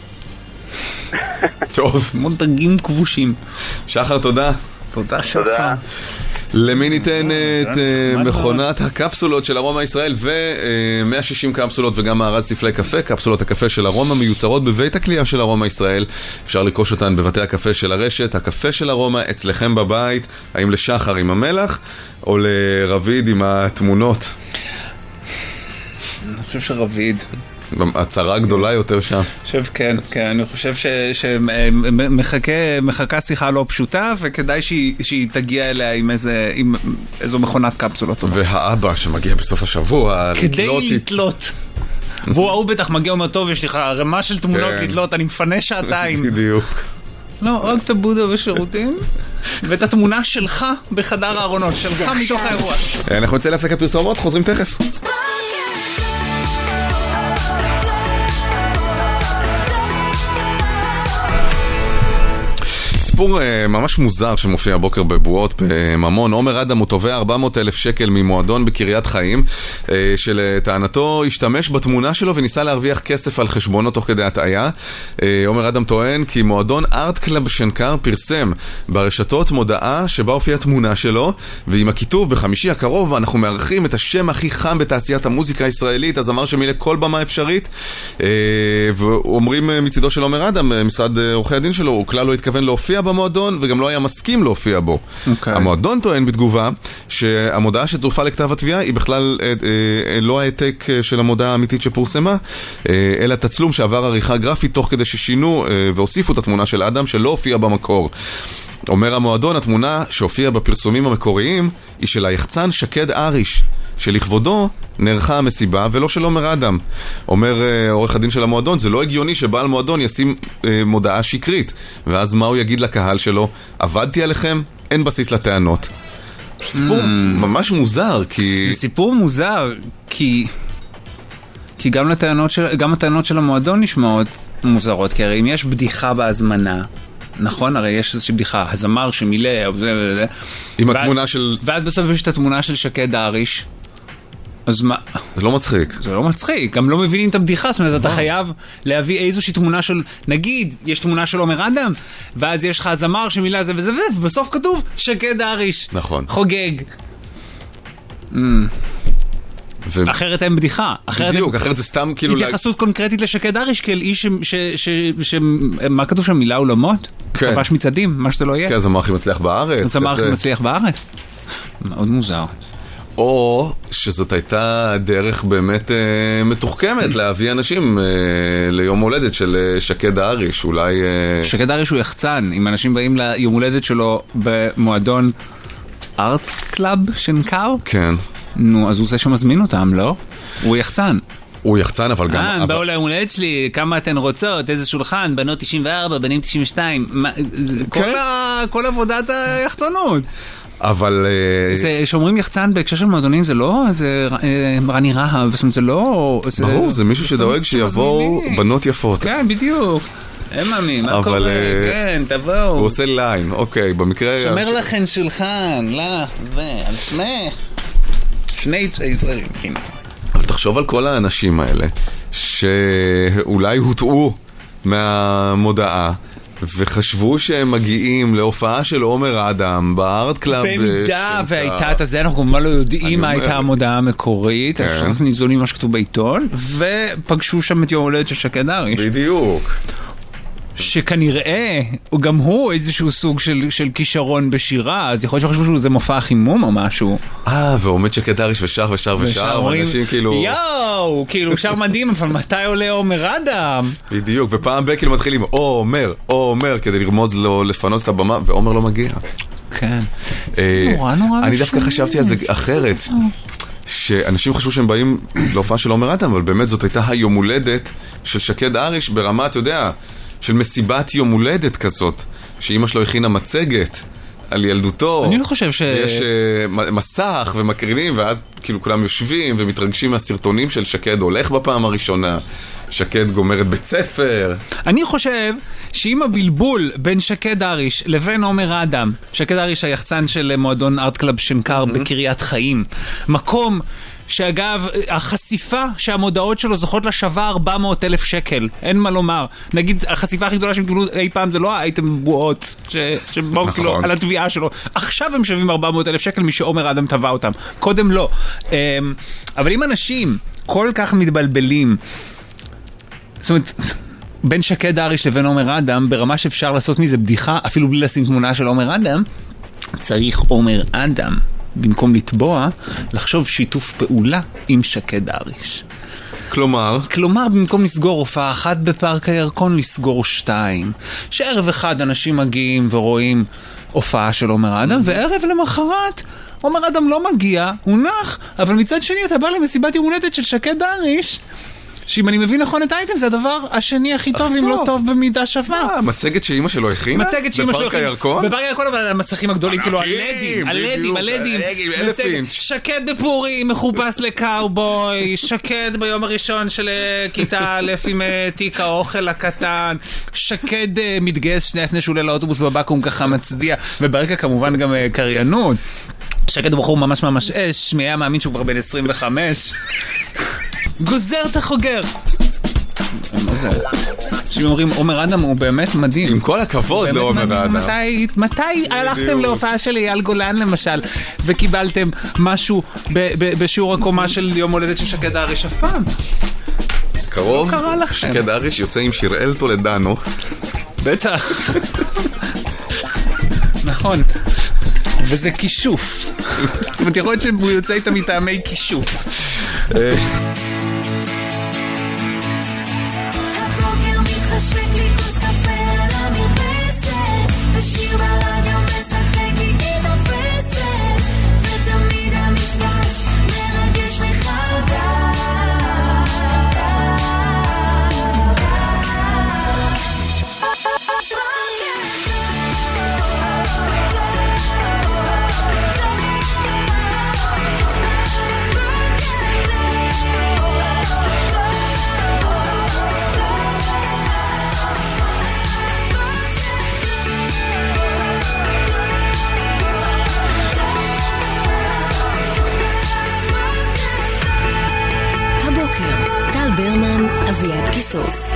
טוב. מותגים כבושים. שחר, תודה. תודה שחר. למי ניתן את מכונת הקפסולות של ארומה ישראל ו-מאה ושישים קפסולות וגם מארז ספלי קפה, קפסולות הקפה של ארומה מיוצרות בבית הקלייה של ארומה ישראל. אפשר לקוש אותן בבתי הקפה של הרשת. הקפה של ארומה אצלכם בבית, האם לשחר עם המלח או לרביד עם התמונות? אני חושב שרביד הצהרה גדולה יותר שם. חושב, כן, כן, אני חושב שמחכה שיחה לא פשוטה, וכדאי שהיא תגיע אליה עם איזו מכונת קפסולות טובה. והאבא שמגיע בסוף השבוע, כדי לתלות. והוא ההוא בטח מגיע אומר, טוב, יש לך רמה של תמונות לתלות, אני מפנה שעתיים. בדיוק. לא, רק את הבודה ושירותים, ואת התמונה שלך בחדר הארונות, שלך מתוך האירוע. אנחנו נצא להפסקת פרסומות, חוזרים תכף. סיפור ממש מוזר שמופיע הבוקר בבועות בממון. עומר אדם הוא תובע ארבע מאות אלף שקל ממועדון בקריית חיים, שלטענתו השתמש בתמונה שלו וניסה להרוויח כסף על חשבונו תוך כדי הטעיה. עומר אדם טוען כי מועדון ארט קלאב שנקר פרסם ברשתות מודעה שבה הופיעה תמונה שלו, ועם הכיתוב בחמישי הקרוב אנחנו מארחים את השם הכי חם בתעשיית המוזיקה הישראלית, הזמר שמילא כל במה אפשרית. ואומרים מצידו של עומר אדם, משרד עורכי הדין שלו, הוא כלל לא התכוון להופיע במועדון וגם לא היה מסכים להופיע בו. Okay. המועדון טוען בתגובה שהמודעה שצורפה לכתב התביעה היא בכלל אה, אה, לא העתק של המודעה האמיתית שפורסמה, אה, אלא תצלום שעבר עריכה גרפית תוך כדי ששינו אה, והוסיפו את התמונה של אדם שלא הופיע במקור. אומר המועדון, התמונה שהופיעה בפרסומים המקוריים היא של היחצן שקד אריש, שלכבודו נערכה המסיבה ולא של עומר אדם. אומר אה, עורך הדין של המועדון, זה לא הגיוני שבעל מועדון ישים אה, מודעה שקרית, ואז מה הוא יגיד לקהל שלו? עבדתי עליכם? אין בסיס לטענות. סיפור mm. ממש מוזר, כי... זה סיפור מוזר, כי... כי גם הטענות של, גם הטענות של המועדון נשמעות מוזרות, כי הרי אם יש בדיחה בהזמנה, נכון? הרי יש איזושהי בדיחה, הזמר שמילא, וזה, עם התמונה של... ואז בסוף יש את התמונה של שקד אריש, אז מה? זה לא מצחיק. זה לא מצחיק, גם לא מבינים את הבדיחה, זאת אומרת, אתה חייב להביא איזושהי תמונה של, נגיד, יש תמונה של עומר אדם, ואז יש לך הזמר שמילא זה וזה וזה, ובסוף כתוב שקד אריש. נכון. חוגג. ו... אחרת אין בדיחה. בדיוק, אחרת זה סתם כאילו... התייחסות קונקרטית לשקד אריש כאל איש ש... ש... ש... ש... מה כתוב שם? מילה עולמות? כן. כבש מצדים, מה שזה לא יהיה. כן, זמר הכי מצליח בארץ. זמר הכי מצליח בארץ. מאוד מוזר. או שזאת הייתה דרך באמת אה, מתוחכמת להביא אנשים אה, ליום הולדת של אה, שקד האריש, אולי... אה... שקד האריש הוא יחצן, אם אנשים באים ליום הולדת שלו במועדון ארט קלאב שנקר? כן. נו, אז הוא זה שמזמין אותם, לא? הוא יחצן. הוא יחצן, אבל גם... אה, באו ליום הולדת שלי, כמה אתן רוצות, איזה שולחן, בנות תשעים וארבע, בנים תשעים ושתיים, כל עבודת היחצנות. אבל... שאומרים יחצן בהקשר של מועדונים, זה לא איזה רני רהב, זאת אומרת, זה לא... ברור, זה מישהו שדואג שיבואו בנות יפות. כן, בדיוק. אממי, מה קורה? כן, תבואו. הוא עושה ליין, אוקיי, במקרה... שומר לכן שולחן, לא, ועל שני... שני ישראלים, כן. אבל תחשוב על כל האנשים האלה, שאולי הוטעו מהמודעה, וחשבו שהם מגיעים להופעה של עומר אדם בארט קלאב. במידה והייתה את זה, אנחנו כמובן לא יודעים מה הייתה המודעה המקורית, אנחנו ניזונים מה שכתוב בעיתון, ופגשו שם את יום הולדת של שקד האריש. בדיוק. שכנראה, גם הוא איזשהו סוג של, של כישרון בשירה, אז יכול להיות שחשבו שזה מופע חימום או משהו. אה, ועומד שקד האריש ושר ושר ושר, ואנשים כאילו... יאו, כאילו שר מדהים, אבל מתי עולה עומר אדם? בדיוק, ופעם בה כאילו מתחילים, או אומר, או אומר, כדי לרמוז לו לפנות את הבמה, ועומר לא מגיע. כן. נורא נורא אני דווקא חשבתי על זה אחרת. שאנשים חשבו שהם באים להופעה של עומר אדם, אבל באמת זאת הייתה היום הולדת של שקד האריש ברמה, אתה יודע, של מסיבת יום הולדת כזאת, שאמא שלו הכינה מצגת על ילדותו. אני לא חושב ש... יש uh, מסך ומקרינים, ואז כאילו כולם יושבים ומתרגשים מהסרטונים של שקד הולך בפעם הראשונה, שקד גומרת בית ספר. אני חושב שאם הבלבול בין שקד האריש לבין עומר אדם, שקד האריש היחצן של מועדון ארט קלאב שנקר mm-hmm. בקריית חיים, מקום שאגב, החשיפה שהמודעות שלו זוכות לה שווה ארבע מאות אלף שקל, אין מה לומר. נגיד, החשיפה הכי גדולה שהם קיבלו אי פעם זה לא האייטם בועות שבאו כאילו על התביעה שלו. עכשיו הם שווים ארבע מאות אלף שקל מי שעומר אדם טבע אותם. קודם לא. אבל אם אנשים כל כך מתבלבלים, זאת אומרת, בין שקד האריש לבין עומר אדם, ברמה שאפשר לעשות מזה בדיחה, אפילו בלי לשים תמונה של עומר אדם, צריך עומר אדם. במקום לטבוע, לחשוב שיתוף פעולה עם שקד האריש. כלומר? כלומר, במקום לסגור הופעה אחת בפארק הירקון, לסגור שתיים. שערב אחד אנשים מגיעים ורואים הופעה של עומר אדם, וערב למחרת עומר אדם לא מגיע, הוא נח, אבל מצד שני אתה בא למסיבת יום הולדת של שקד האריש, שאם אני מבין נכון את האייטם, זה הדבר השני הכי טוב, אם לא טוב במידה שווה. מצגת שאימא שלו הכינה? מצגת שאימא שלו הכינה. בפארק הירקון? בפארק הירקון, אבל על המסכים הגדולים, כאילו הלדים, הלדים, הלדים. שקד בפורי, מחופש לקאובוי, שקד ביום הראשון של כיתה א' עם תיק האוכל הקטן, שקד מתגייס שני לפני שהוא עולה לאוטובוס בבקו"ם ככה מצדיע, וברקע כמובן גם קריינות. שקד בחור ממש ממש אש, מי היה מאמין שהוא כבר בן עשרים וחמש. גוזר את החוגר. מה זה? שאומרים, עומר אדם הוא באמת מדהים. עם כל הכבוד לעומר אדם. מתי, מתי הלכתם להופעה של אייל גולן למשל, וקיבלתם משהו בשיעור הקומה של יום הולדת של שקד האריש אף פעם? קרוב, שקד האריש יוצא עם שיראל טולדנו. בטח. נכון. וזה כישוף. זאת אומרת, יכול להיות שהוא יוצא איתה מטעמי כישוף. ברמן, אביעד קיסוס.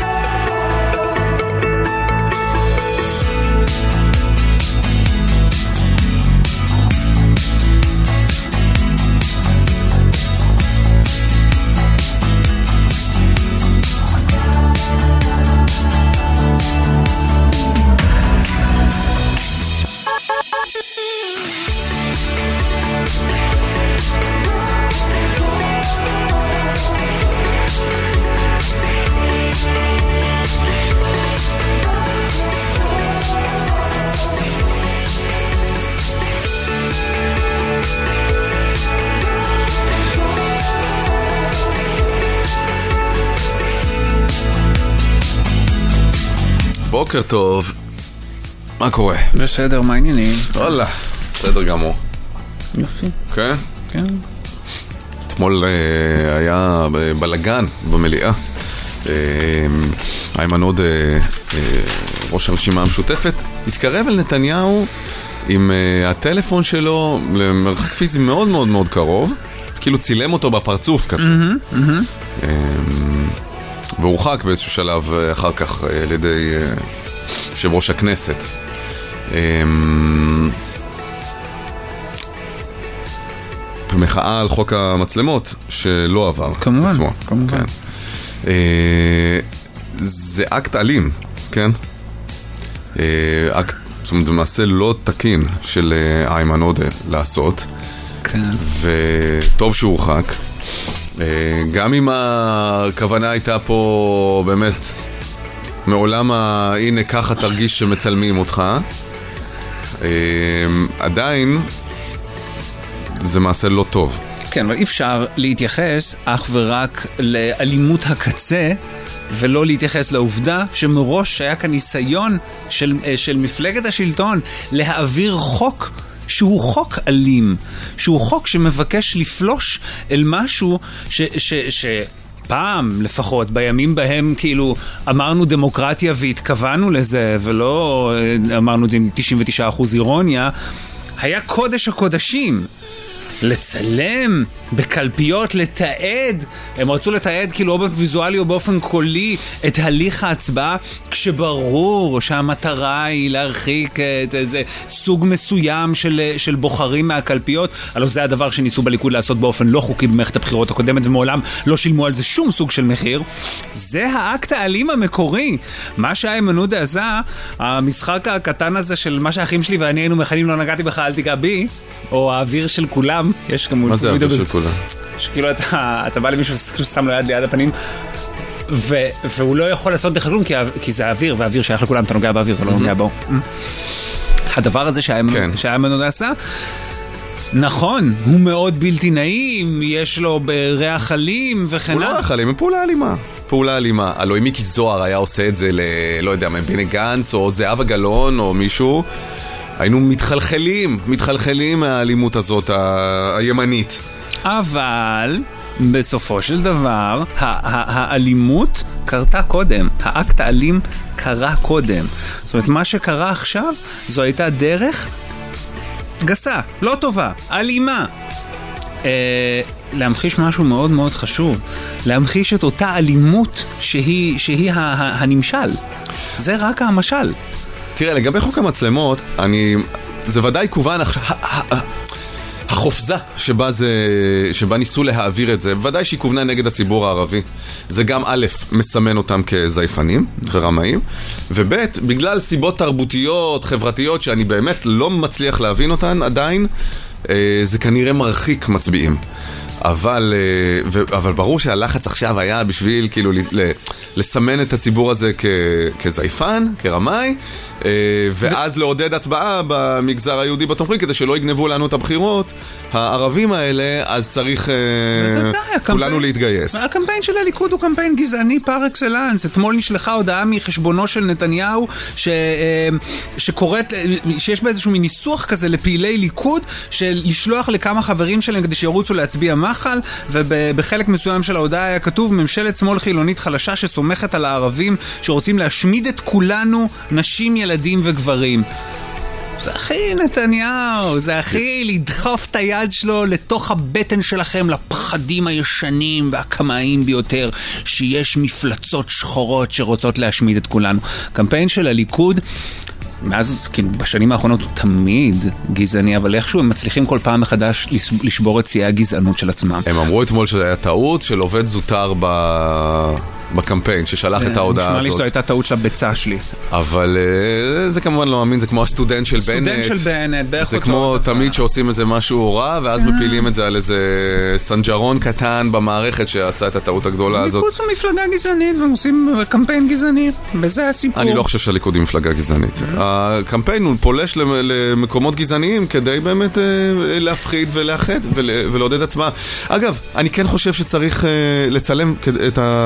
בוקר טוב. מה קורה? בסדר, מה העניינים? וואלה, בסדר גמור. יופי. כן? כן. אתמול אה, היה בלגן במליאה. אה, איימן עודה, אה, ראש הרשימה המשותפת, התקרב אל נתניהו עם אה, הטלפון שלו למרחק פיזי מאוד מאוד מאוד קרוב, כאילו צילם אותו בפרצוף כזה. Mm-hmm, mm-hmm. אה, והורחק באיזשהו שלב אחר כך על ידי יושב ראש הכנסת. במחאה על חוק המצלמות שלא עבר. כמובן, כמובן. זה אקט אלים, כן? אקט, זאת אומרת, זה מעשה לא תקין של איימן עודה לעשות. כן. וטוב שהוא הורחק. גם אם הכוונה הייתה פה באמת מעולם ה... הנה ככה תרגיש שמצלמים אותך, עדיין זה מעשה לא טוב. כן, אבל אי אפשר להתייחס אך ורק לאלימות הקצה ולא להתייחס לעובדה שמראש היה כאן ניסיון של, של מפלגת השלטון להעביר חוק שהוא חוק אלים, שהוא חוק שמבקש לפלוש אל משהו ש... ש, ש פעם לפחות, בימים בהם כאילו אמרנו דמוקרטיה והתכוונו לזה ולא אמרנו את זה עם תשעים ותשעה אחוז אירוניה, היה קודש הקודשים. לצלם בקלפיות, לתעד, הם רצו לתעד כאילו או בוויזואלי או באופן קולי את הליך ההצבעה, כשברור שהמטרה היא להרחיק את איזה סוג מסוים של, של בוחרים מהקלפיות. הלוא זה הדבר שניסו בליכוד לעשות באופן לא חוקי במערכת הבחירות הקודמת, ומעולם לא שילמו על זה שום סוג של מחיר. זה האקט האלים המקורי. מה שאיימן עודה עשה, המשחק הקטן הזה של מה שהאחים שלי ואני היינו מכנים לא נגעתי בך אל תיגע בי, או האוויר של כולם, יש כמובן... מה זה האוויר של כולם? שכאילו אתה, אתה בא למישהו ששם לו יד ליד הפנים, ו, והוא לא יכול לעשות דרך כלום, כי, כי זה האוויר, והאוויר שייך לכולם, אתה נוגע באוויר, אתה לא נוגע בו. הדבר הזה שהאיימן עודה עשה, נכון, הוא מאוד בלתי נעים, יש לו בריח אלים וכן... הוא לא ריח אלים, הוא פעולה אלימה. פעולה אלימה. הלוא אם מיקי זוהר היה עושה את זה ל... לא יודע, בני גנץ, או זהבה גלאון, או מישהו... היינו מתחלחלים, מתחלחלים מהאלימות הזאת ה- הימנית. אבל בסופו של דבר, האלימות קרתה קודם. האקט האלים קרה קודם. זאת אומרת, מה שקרה עכשיו, זו הייתה דרך גסה, לא טובה, אלימה. אה, להמחיש משהו מאוד מאוד חשוב. להמחיש את אותה אלימות שהיא, שהיא ה- ה- הנמשל. זה רק המשל. תראה, לגבי חוק המצלמות, אני... זה ודאי כוון עכשיו... החופזה שבה, זה... שבה ניסו להעביר את זה, ודאי שהיא כוונה נגד הציבור הערבי. זה גם א', מסמן אותם כזייפנים ורמאים, וב', בגלל סיבות תרבותיות, חברתיות, שאני באמת לא מצליח להבין אותן עדיין, זה כנראה מרחיק מצביעים. אבל, אבל ברור שהלחץ עכשיו היה בשביל כאילו לסמן את הציבור הזה כ, כזייפן, כרמאי, ואז לעודד הצבעה במגזר היהודי בתומכים, כדי שלא יגנבו לנו את הבחירות הערבים האלה, אז צריך כולנו להתגייס. הקמפיין של הליכוד הוא קמפיין גזעני פר אקסלנס. אתמול נשלחה הודעה מחשבונו של נתניהו ש, שקוראת, שיש בה איזשהו ניסוח כזה לפעילי ליכוד, של לשלוח לכמה חברים שלהם כדי שירוצו להצביע מחל, ובחלק מסוים של ההודעה היה כתוב ממשלת שמאל חילונית חלשה שסומכת על הערבים שרוצים להשמיד את כולנו, נשים, ילדים וגברים. זה הכי נתניהו, זה הכי לדחוף את היד שלו לתוך הבטן שלכם, לפחדים הישנים והקמאיים ביותר, שיש מפלצות שחורות שרוצות להשמיד את כולנו. קמפיין של הליכוד מאז, כאילו, בשנים האחרונות הוא תמיד גזעני, אבל איכשהו הם מצליחים כל פעם מחדש לשבור את שיאי הגזענות של עצמם. הם אמרו אתמול שזה היה טעות של עובד זוטר ב... בקמפיין ששלח את ההודעה הזאת. נשמע לי שזו הייתה טעות של הביצה שלי. אבל זה כמובן לא מאמין, זה כמו הסטודנט של בנט. סטודנט של בנט, בערך אותו. זה כמו תמיד שעושים איזה משהו רע, ואז מפילים את זה על איזה סנג'רון קטן במערכת שעשה את הטעות הגדולה הזאת. ליכוד זו מפלגה גזענית, והם עושים קמפיין גזעני, וזה הסיפור. אני לא חושב שהליכוד היא מפלגה גזענית. הקמפיין הוא פולש למקומות גזעניים כדי באמת להפחיד ולאחד ולעודד הצבעה. אגב, אני כן חושב שצריך לצלם את הקלפיות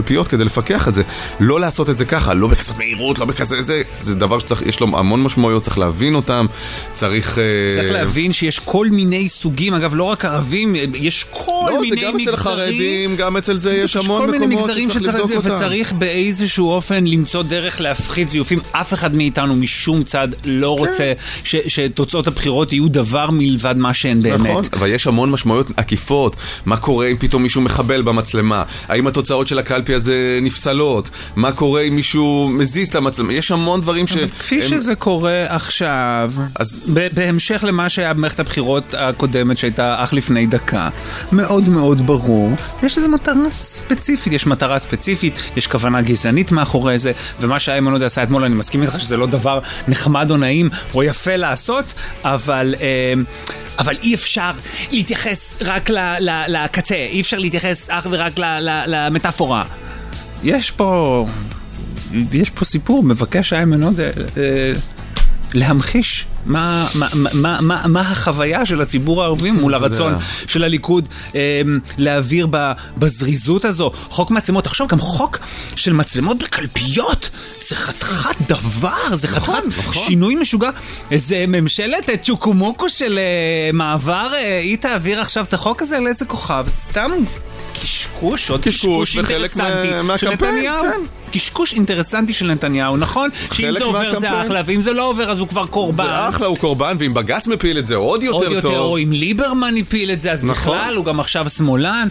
הקלפיות כדי לפקח את זה. לא לעשות את זה ככה, לא בכזאת מהירות, לא בכזה, זה, זה דבר שצריך, יש לו המון משמעויות, צריך להבין אותם, צריך... צריך להבין שיש כל מיני סוגים, אגב, לא רק ערבים, יש כל לא, מיני זה גם מגזרים. אצל חרדים, גם אצל זה יש המון כל מקומות מיני שצריך לבדוק אותם. וצריך באיזשהו אופן למצוא דרך להפחית זיופים. אף אחד מאיתנו משום צד לא רוצה ש, שתוצאות הבחירות יהיו דבר מלבד מה שהן באמת. נכון, אבל יש המון משמעויות עקיפות. מה קורה אם פתאום מישהו מחבל במצלמה? האם התוצאות של הקלפי הזה נפסלות? מה קורה אם מישהו מזיז את המצלמה? יש המון דברים ש... כפי הם... שזה קורה עכשיו, אז... בהמשך למה שהיה במערכת הבחירות הקודמת שהייתה אך לפני דקה, מאוד מאוד ברור, יש איזו מטרה ספציפית, יש מטרה ספציפית, יש כוונה גזענית מאחורי זה, ומה שאיימן עודה עשה אתמול, אני מסכים איתך שזה לא דבר נחמד או נעים או יפה לעשות, אבל... אבל אי אפשר להתייחס רק ל- ל- לקצה, אי אפשר להתייחס אך ורק ל- ל- למטאפורה. יש פה, יש פה סיפור, מבקש איימן עודה אה, להמחיש מה, מה, מה, מה, מה החוויה של הציבור הערבי מול הרצון של הליכוד אה, להעביר בזריזות הזו. חוק מצלמות, תחשוב, גם חוק של מצלמות בקלפיות, זה חתיכת דבר, זה חתיכת שינוי משוגע. איזה ממשלת צ'וקומוקו של אה, מעבר, אה, היא תעביר עכשיו את החוק הזה לאיזה כוכב, סתם קשקוש, עוד קשקוש אינטרסנטי של נתניהו. קשקוש אינטרסנטי של נתניהו, נכון? שאם זה עובר זה אחלה, ואם זה לא עובר אז הוא כבר קורבן. זה אחלה, הוא קורבן, ואם בג"ץ מפיל את זה עוד יותר טוב. או אם ליברמן הפיל את זה, אז בכלל הוא גם עכשיו שמאלן.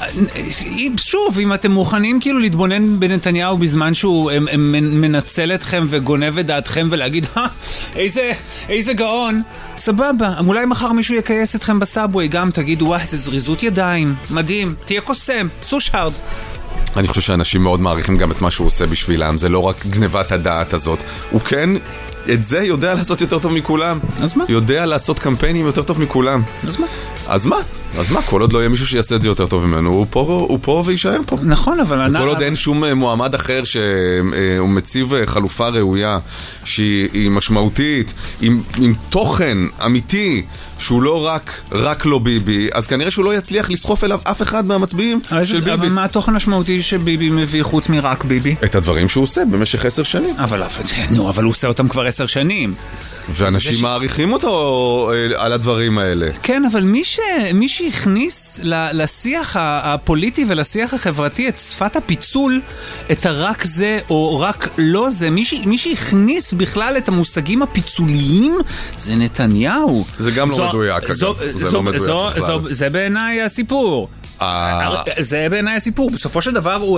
שוב, אם אתם מוכנים כאילו להתבונן בנתניהו בזמן שהוא מנצל אתכם וגונב את דעתכם ולהגיד, איזה גאון, סבבה. אולי מחר מישהו יקייס אתכם בסאבווי, גם תגידו, וואי, זה זריזות ידיים, מדהים, תהיה קוסם, סושארד. אני חושב שאנשים מאוד מעריכים גם את מה שהוא עושה בשבילם, זה לא רק גנבת הדעת הזאת. הוא כן, את זה יודע לעשות יותר טוב מכולם. אז מה? יודע לעשות קמפיינים יותר טוב מכולם. אז מה? אז מה? אז מה? כל עוד לא יהיה מישהו שיעשה את זה יותר טוב ממנו, הוא פה, הוא פה ויישאר פה. נכון, אבל... כל עוד אין שום מועמד אחר שהוא מציב חלופה ראויה, שהיא משמעותית, עם, עם תוכן אמיתי, שהוא לא רק, רק לא ביבי, אז כנראה שהוא לא יצליח לסחוף אליו אף אחד מהמצביעים של ביבי. אבל מה התוכן המשמעותי שביבי מביא חוץ מרק ביבי? את הדברים שהוא עושה במשך עשר שנים. אבל, נו, אבל הוא עושה אותם כבר עשר שנים. ואנשים מעריכים אותו על הדברים האלה. כן, אבל מי ש... מי שהכניס לשיח הפוליטי ולשיח החברתי את שפת הפיצול, את הרק זה או רק לא זה, מי, ש... מי שהכניס בכלל את המושגים הפיצוליים זה נתניהו. זה גם לא מדויק, אגב. זה לא מדויק בכלל. זה בעיניי הסיפור. זה בעיניי הסיפור. בסופו של דבר הוא...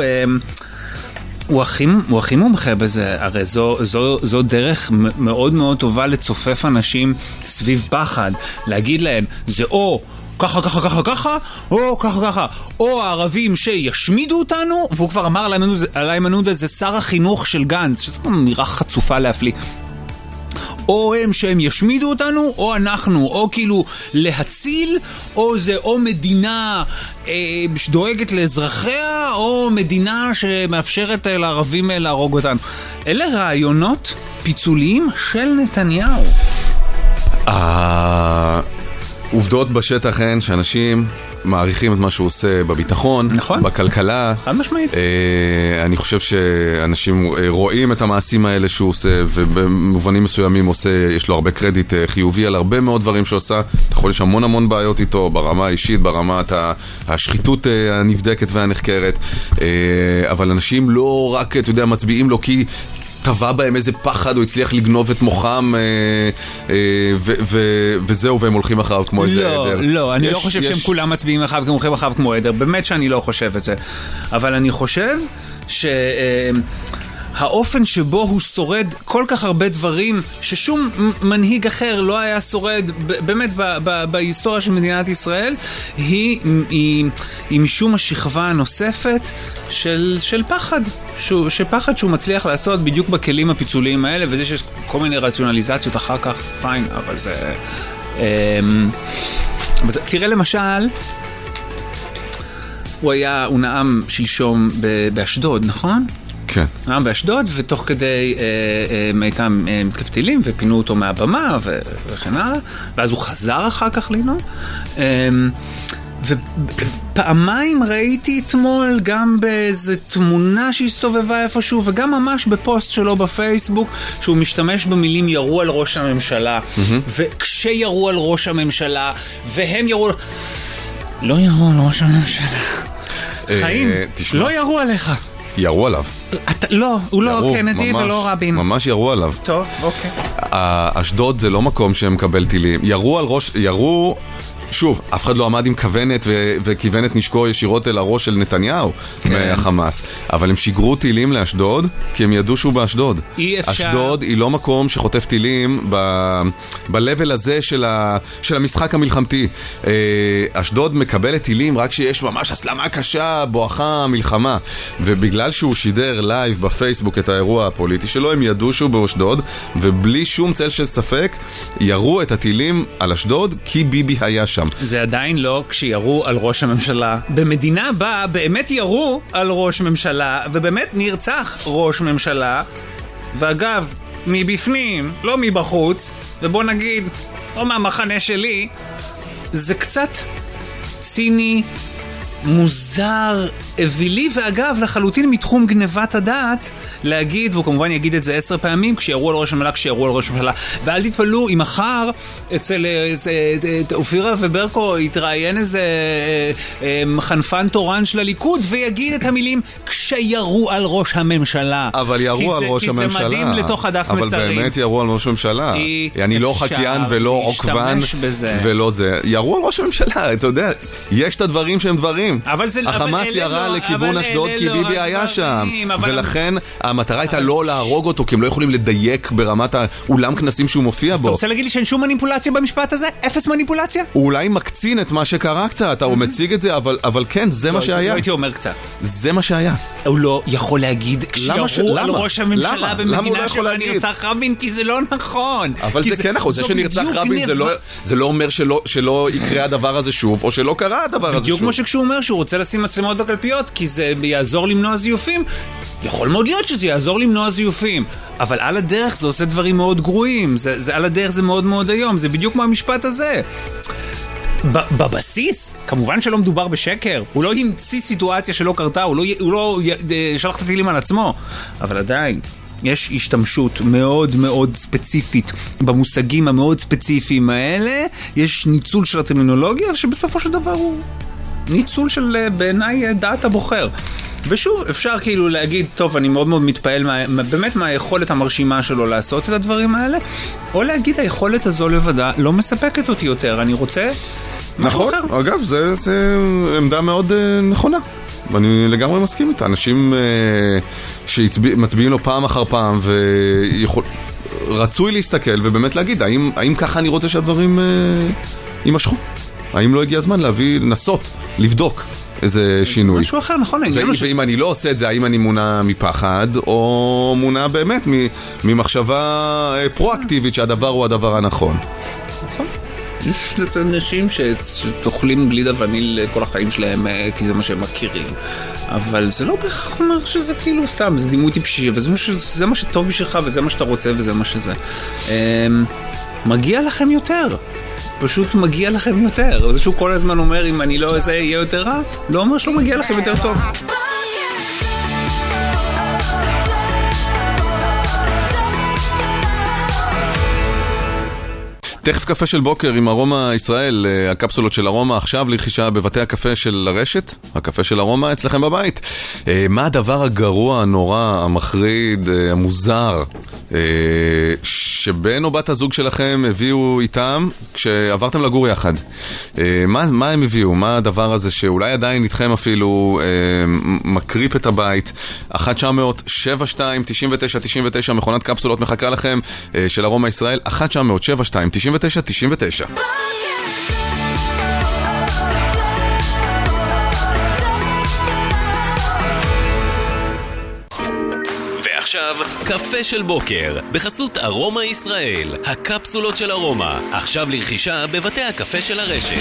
הוא הכי, הוא הכי מומחה בזה, הרי זו, זו, זו דרך מאוד מאוד טובה לצופף אנשים סביב פחד, להגיד להם, זה או ככה, ככה, ככה, ככה, או ככה, ככה, או הערבים שישמידו אותנו, והוא כבר אמר על איימן עודה, זה שר החינוך של גנץ, שזו אמירה חצופה להפליא. או הם שהם ישמידו אותנו, או אנחנו, או כאילו להציל, או זה או מדינה אה, שדואגת לאזרחיה, או מדינה שמאפשרת לערבים להרוג אותנו. אלה רעיונות פיצוליים של נתניהו. העובדות בשטח הן שאנשים מעריכים את מה שהוא עושה בביטחון, נכון. בכלכלה. חד משמעית. אה, אני חושב שאנשים רואים את המעשים האלה שהוא עושה, ובמובנים מסוימים עושה, יש לו הרבה קרדיט חיובי על הרבה מאוד דברים שעושה. יכול יש המון המון בעיות איתו, ברמה האישית, ברמת השחיתות הנבדקת והנחקרת. אה, אבל אנשים לא רק, אתה יודע, מצביעים לו כי... טבע בהם איזה פחד, הוא הצליח לגנוב את מוחם, אה, אה, ו- ו- וזהו, והם הולכים אחריו כמו איזה לא, עדר. לא, אני יש, לא חושב יש... שהם כולם מצביעים אחריו, כי הם הולכים אחריו כמו עדר. באמת שאני לא חושב את זה. אבל אני חושב ש... אה, האופן שבו הוא שורד כל כך הרבה דברים ששום מנהיג אחר לא היה שורד באמת ב- ב- בהיסטוריה של מדינת ישראל, היא, היא, היא משום השכבה הנוספת של, של פחד, שהוא, שפחד שהוא מצליח לעשות בדיוק בכלים הפיצוליים האלה, וזה שיש כל מיני רציונליזציות אחר כך, פיין, אבל זה... אבל זה תראה למשל, הוא היה, הוא נאם שלשום באשדוד, נכון? כן. נאם באשדוד, ותוך כדי הייתה מתקף טילים, ופינו אותו מהבמה, וכן הלאה, ואז הוא חזר אחר כך לנאום. ופעמיים ראיתי אתמול גם באיזה תמונה שהסתובבה איפשהו, וגם ממש בפוסט שלו בפייסבוק, שהוא משתמש במילים ירו על ראש הממשלה, וכשירו על ראש הממשלה, והם ירו... לא ירו על ראש הממשלה. חיים, לא ירו עליך. ירו עליו. לא, הוא לא קנדי ולא רבין. ממש ירו עליו. טוב, אוקיי. אשדוד זה לא מקום שמקבל טילים. ירו על ראש, ירו... שוב, אף אחד לא עמד עם כוונת ו- וכיוונת נשקו ישירות אל הראש של נתניהו מהחמאס. אבל הם שיגרו טילים לאשדוד, כי הם ידעו שהוא באשדוד. אי אפשר... אשדוד היא לא מקום שחוטף טילים ב- ב-level הזה של, ה- של המשחק המלחמתי. אשדוד מקבלת טילים רק שיש ממש הסלמה קשה, בואכה מלחמה. ובגלל שהוא שידר לייב בפייסבוק את האירוע הפוליטי שלו, הם ידעו שהוא באשדוד, ובלי שום צל של ספק, ירו את הטילים על אשדוד, כי ביבי היה שם. זה עדיין לא כשירו על ראש הממשלה. במדינה בה באמת ירו על ראש ממשלה, ובאמת נרצח ראש ממשלה, ואגב, מבפנים, לא מבחוץ, ובוא נגיד, או מהמחנה שלי, זה קצת ציני, מוזר, אווילי, ואגב, לחלוטין מתחום גנבת הדעת, להגיד, והוא כמובן יגיד את זה עשר פעמים, כשירו על ראש הממשלה, כשירו על ראש הממשלה. ואל תתפלו, אם מחר אצל אופירה וברקו יתראיין איזה חנפן תורן של הליכוד, ויגיד את המילים, כשירו על ראש הממשלה. אבל ירו על ראש הממשלה. כי זה מדהים לתוך הדף מסרים. אבל באמת ירו על ראש הממשלה. אני לא חקיין ולא עוקבן ולא זה. ירו על ראש הממשלה, אתה יודע, יש את הדברים שהם דברים. החמאס ירה לכיוון אשדוד כי ביבי היה שם, ולכן המטרה הייתה לא להרוג אותו, כי הם לא יכולים לדייק ברמת האולם כנסים שהוא מופיע בו. אתה רוצה להגיד לי שאין שום מניפולציה במשפט הזה? אפס מניפולציה? הוא אולי מקצין את מה שקרה קצת, הוא מציג את זה, אבל כן, זה מה שהיה. לא הייתי אומר קצת. זה מה שהיה. הוא לא יכול להגיד כשירו על ראש הממשלה במדינה שבה נרצח רבין, כי זה לא נכון. אבל זה כן נכון, זה שנרצח רבין זה לא אומר שלא יקרה הדבר הזה שוב, או שלא קרה הדבר הזה שוב. בדיוק כמו שכשהוא אומר שהוא רוצה לשים מצלמות בקלפיות, כי זה יעזור למנוע זיופים. יכול מאוד להיות שזה יעזור למנוע זיופים, אבל על הדרך זה עושה דברים מאוד גרועים. זה, זה על הדרך זה מאוד מאוד היום. זה בדיוק כמו המשפט הזה. בבסיס, כמובן שלא מדובר בשקר. הוא לא המציא סיטואציה שלא קרתה, הוא לא, הוא לא שלח את הטילים על עצמו. אבל עדיין, יש השתמשות מאוד מאוד ספציפית במושגים המאוד ספציפיים האלה. יש ניצול של הטרמינולוגיה, שבסופו של דבר הוא ניצול של בעיניי דעת הבוחר. ושוב, אפשר כאילו להגיד, טוב, אני מאוד מאוד מתפעל מה, באמת מהיכולת המרשימה שלו לעשות את הדברים האלה, או להגיד, היכולת הזו לבדה לא מספקת אותי יותר, אני רוצה נכון, אחר. אגב, זה, זה עמדה מאוד uh, נכונה, ואני לגמרי מסכים איתה. אנשים uh, שמצביעים לו פעם אחר פעם, ויכול... רצוי להסתכל ובאמת להגיד, האם, האם ככה אני רוצה שהדברים uh, יימשכו? האם לא הגיע הזמן להביא, לנסות, לבדוק איזה שינוי? משהו אחר, נכון. ואם אני לא עושה את זה, האם אני מונע מפחד, או מונע באמת ממחשבה פרואקטיבית שהדבר הוא הדבר הנכון? נכון. יש אנשים שתאכלים גלידה וניל כל החיים שלהם, כי זה מה שהם מכירים. אבל זה לא בכך אומר שזה כאילו סתם, זה דימוי טיפשי, וזה מה שטוב בשבילך, וזה מה שאתה רוצה, וזה מה שזה. מגיע לכם יותר. פשוט מגיע לכם יותר. זה שהוא כל הזמן אומר, אם אני לא, זה יהיה יותר רע, לא אומר שלא מגיע לכם יותר טוב. תכף קפה של בוקר עם ארומה ישראל, הקפסולות של ארומה עכשיו לרכישה בבתי הקפה של הרשת, הקפה של ארומה אצלכם בבית. מה הדבר הגרוע, הנורא, המחריד, המוזר, שבן או בת הזוג שלכם הביאו איתם כשעברתם לגור יחד? מה, מה הם הביאו? מה הדבר הזה שאולי עדיין איתכם אפילו מקריפ את הבית? אחת תשע מאות שבע שתיים תשעים ותשע תשעים ותשע מכונת קפסולות מחכה לכם של ארומה ישראל, אחת תשע מאות שבע שתיים תשעים ותשע תשעים ותשע. ועכשיו, קפה של בוקר, בחסות ארומה ישראל, הקפסולות של ארומה, עכשיו לרכישה בבתי הקפה של הרשת.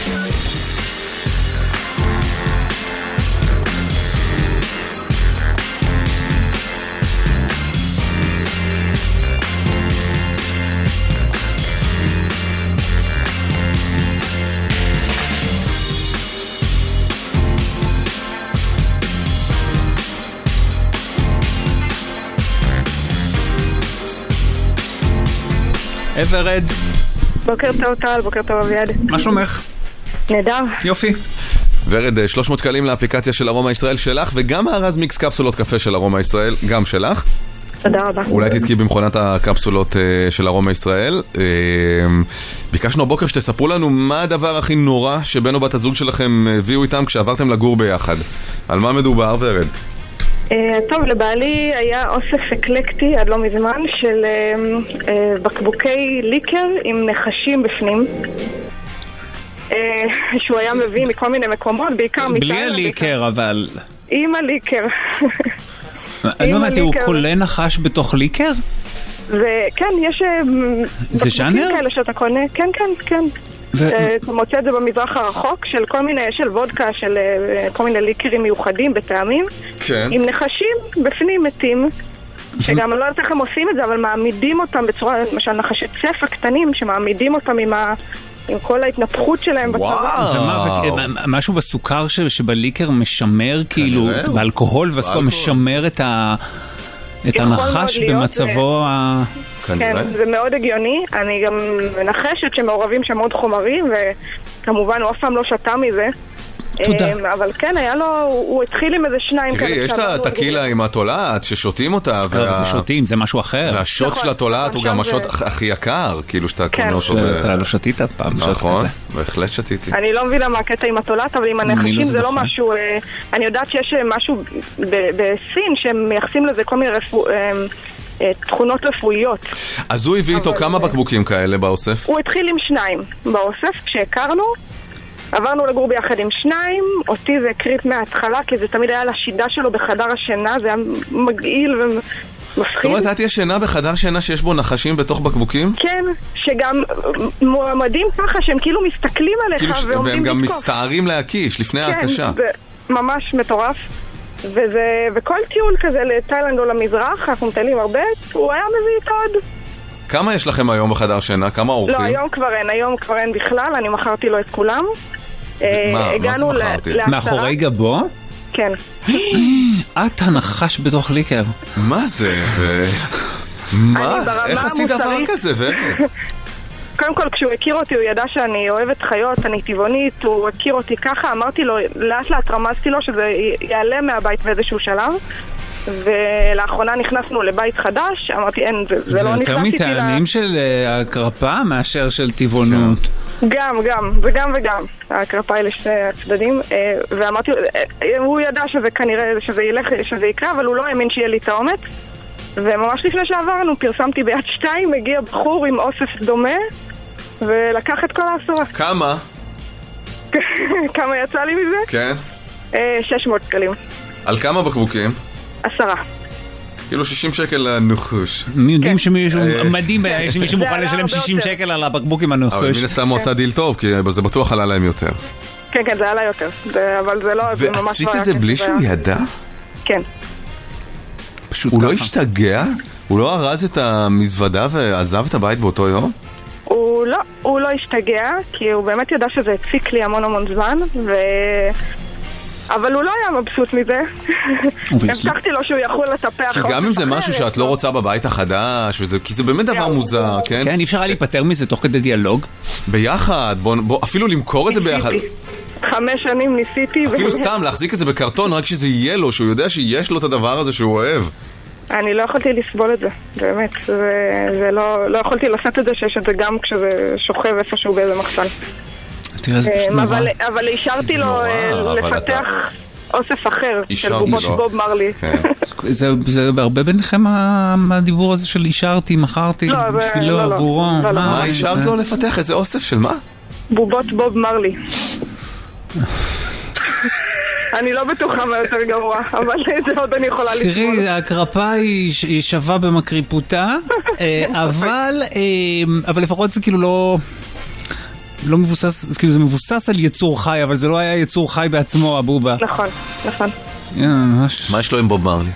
ורד. בוקר טוב טל, בוקר טוב אביעד. מה שלומך? נהדר. יופי. ורד, שלוש מאות שקלים לאפליקציה של ארומה ישראל שלך, וגם הארז מיקס קפסולות קפה של ארומה ישראל, גם שלך. תודה רבה. אולי תזכי במכונת הקפסולות של ארומה ישראל. ביקשנו הבוקר שתספרו לנו מה הדבר הכי נורא שבן או בת הזוג שלכם הביאו איתם כשעברתם לגור ביחד. על מה מדובר, ורד? טוב, לבעלי היה אוסף אקלקטי עד לא מזמן של בקבוקי ליקר עם נחשים בפנים, שהוא היה מביא מכל מיני מקומות, בעיקר בלי הליקר, אבל עם הליקר. אני לא יודעת, הוא קולה נחש בתוך ליקר? וכן, יש זה ז'אנר? כאלה שאתה קונה, כן, כן, כן. אתה מוצא את זה במזרח הרחוק, של כל מיני, של וודקה, של כל מיני ליקרים מיוחדים בטעמים, עם נחשים בפנים מתים, שגם לא יודעת איך הם עושים את זה, אבל מעמידים אותם בצורה, למשל נחשי צפה קטנים, שמעמידים אותם עם ה... עם כל ההתנפחות שלהם בצבא. משהו בסוכר שבליקר משמר, כאילו, באלכוהול ובסוכר משמר את הנחש במצבו ה... כן, זה מאוד הגיוני. אני גם מנחשת שמעורבים שם עוד חומרים, וכמובן הוא אף פעם לא שתה מזה. תודה. אבל כן, היה לו, הוא התחיל עם איזה שניים כאלה. תראי, יש את הטקילה עם התולעת ששותים אותה. זה שותים, זה משהו אחר. והשוט של התולעת הוא גם השוט הכי יקר, כאילו שאתה קונה אותו. אתה לא שתית פעם. נכון, בהחלט שתיתי. אני לא מבינה מה הקטע עם התולעת, אבל עם הנחשים זה לא משהו, אני יודעת שיש משהו בסין שהם מייחסים לזה כל מיני תכונות רפואיות. אז הוא הביא איתו כמה בקבוקים כאלה באוסף? הוא התחיל עם שניים באוסף כשהכרנו, עברנו לגור ביחד עם שניים, אותי זה הקריפ מההתחלה, כי זה תמיד היה לשידה שלו בחדר השינה, זה היה מגעיל ומפחיד. זאת אומרת, את ישנה בחדר שינה שיש בו נחשים בתוך בקבוקים? כן, שגם מועמדים ככה שהם כאילו מסתכלים עליך ועומדים לתקוף. והם גם מסתערים להקיש לפני ההקשה. כן, זה ממש מטורף. וזה, וכל טיול כזה לתאילנד או למזרח, אנחנו מטיילים הרבה, הוא היה מביא איתו עוד. כמה יש לכם היום בחדר שינה? כמה אורחים? לא, היום כבר אין, היום כבר אין בכלל, אני מכרתי לו את כולם. מה, מה זה מכרתי? מאחורי גבו? כן. את הנחש בתוך ליקר. מה זה? מה? איך עשית דבר כזה? קודם כל, כשהוא הכיר אותי, הוא ידע שאני אוהבת חיות, אני טבעונית, הוא הכיר אותי ככה, אמרתי לו, לאט לאט רמזתי לו שזה יעלה מהבית באיזשהו שלב, ולאחרונה נכנסנו לבית חדש, אמרתי, אין, זה לא נכנס איתי ל... יותר מטעמים של הקרפה מאשר של טבעונות. גם, גם, וגם וגם. הקרפה היא לשני הצדדים, ואמרתי, הוא ידע שזה כנראה, שזה ילך, שזה יקרה, אבל הוא לא האמין שיהיה לי את האומץ. וממש לפני שעברנו, פרסמתי ביד שתיים, הגיע בחור עם אוסף דומה, ולקח את כל העשרה. כמה? כמה יצא לי מזה? כן. שש מאות שקלים. על כמה בקבוקים? עשרה. כאילו שישים שקל לנחוש. מי יודעים שמישהו מדהים, שמישהו מוכן לשלם שישים שקל על הבקבוק עם הנחוש. אבל מן הסתם הוא עושה דיל טוב, כי זה בטוח עלה להם יותר. כן, כן, זה עלה יותר. אבל זה לא... ועשית את זה בלי שהוא ידע? כן. הוא לא השתגע? הוא לא ארז את המזוודה ועזב את הבית באותו יום? הוא לא, הוא לא השתגע, כי הוא באמת ידע שזה הציק לי המון המון זמן, ו... אבל הוא לא היה מבסוט מזה. הבטחתי לו שהוא יכול לטפח. כי גם אם זה משהו שאת לא רוצה בבית החדש, כי זה באמת דבר מוזר, כן? כן, אי אפשר היה להיפטר מזה תוך כדי דיאלוג. ביחד, בוא, אפילו למכור את זה ביחד. חמש שנים ניסיתי. אפילו סתם להחזיק את זה בקרטון, רק שזה יהיה לו, שהוא יודע שיש לו את הדבר הזה שהוא אוהב. אני לא יכולתי לסבול את זה, באמת. זה לא, לא יכולתי לעשות את זה שיש את זה גם כשזה שוכב איפשהו באיזה מחסן. אבל, אבל השארתי לו לפתח אוסף אחר של בובות בוב מרלי. זה הרבה ביניכם הדיבור הזה של השארתי, מכרתי, בשבילו, עבורו. מה השארת לו לפתח? איזה אוסף של מה? בובות בוב מרלי. אני לא בטוחה מה יותר גרוע, אבל זה עוד אני יכולה לסבול. תראי, הקרפה היא שווה במקריפותה, אבל אבל לפחות זה כאילו לא... לא מבוסס, כאילו זה מבוסס על יצור חי, אבל זה לא היה יצור חי בעצמו, הבובה. נכון, נכון. מה יש לו עם בוב מרלי?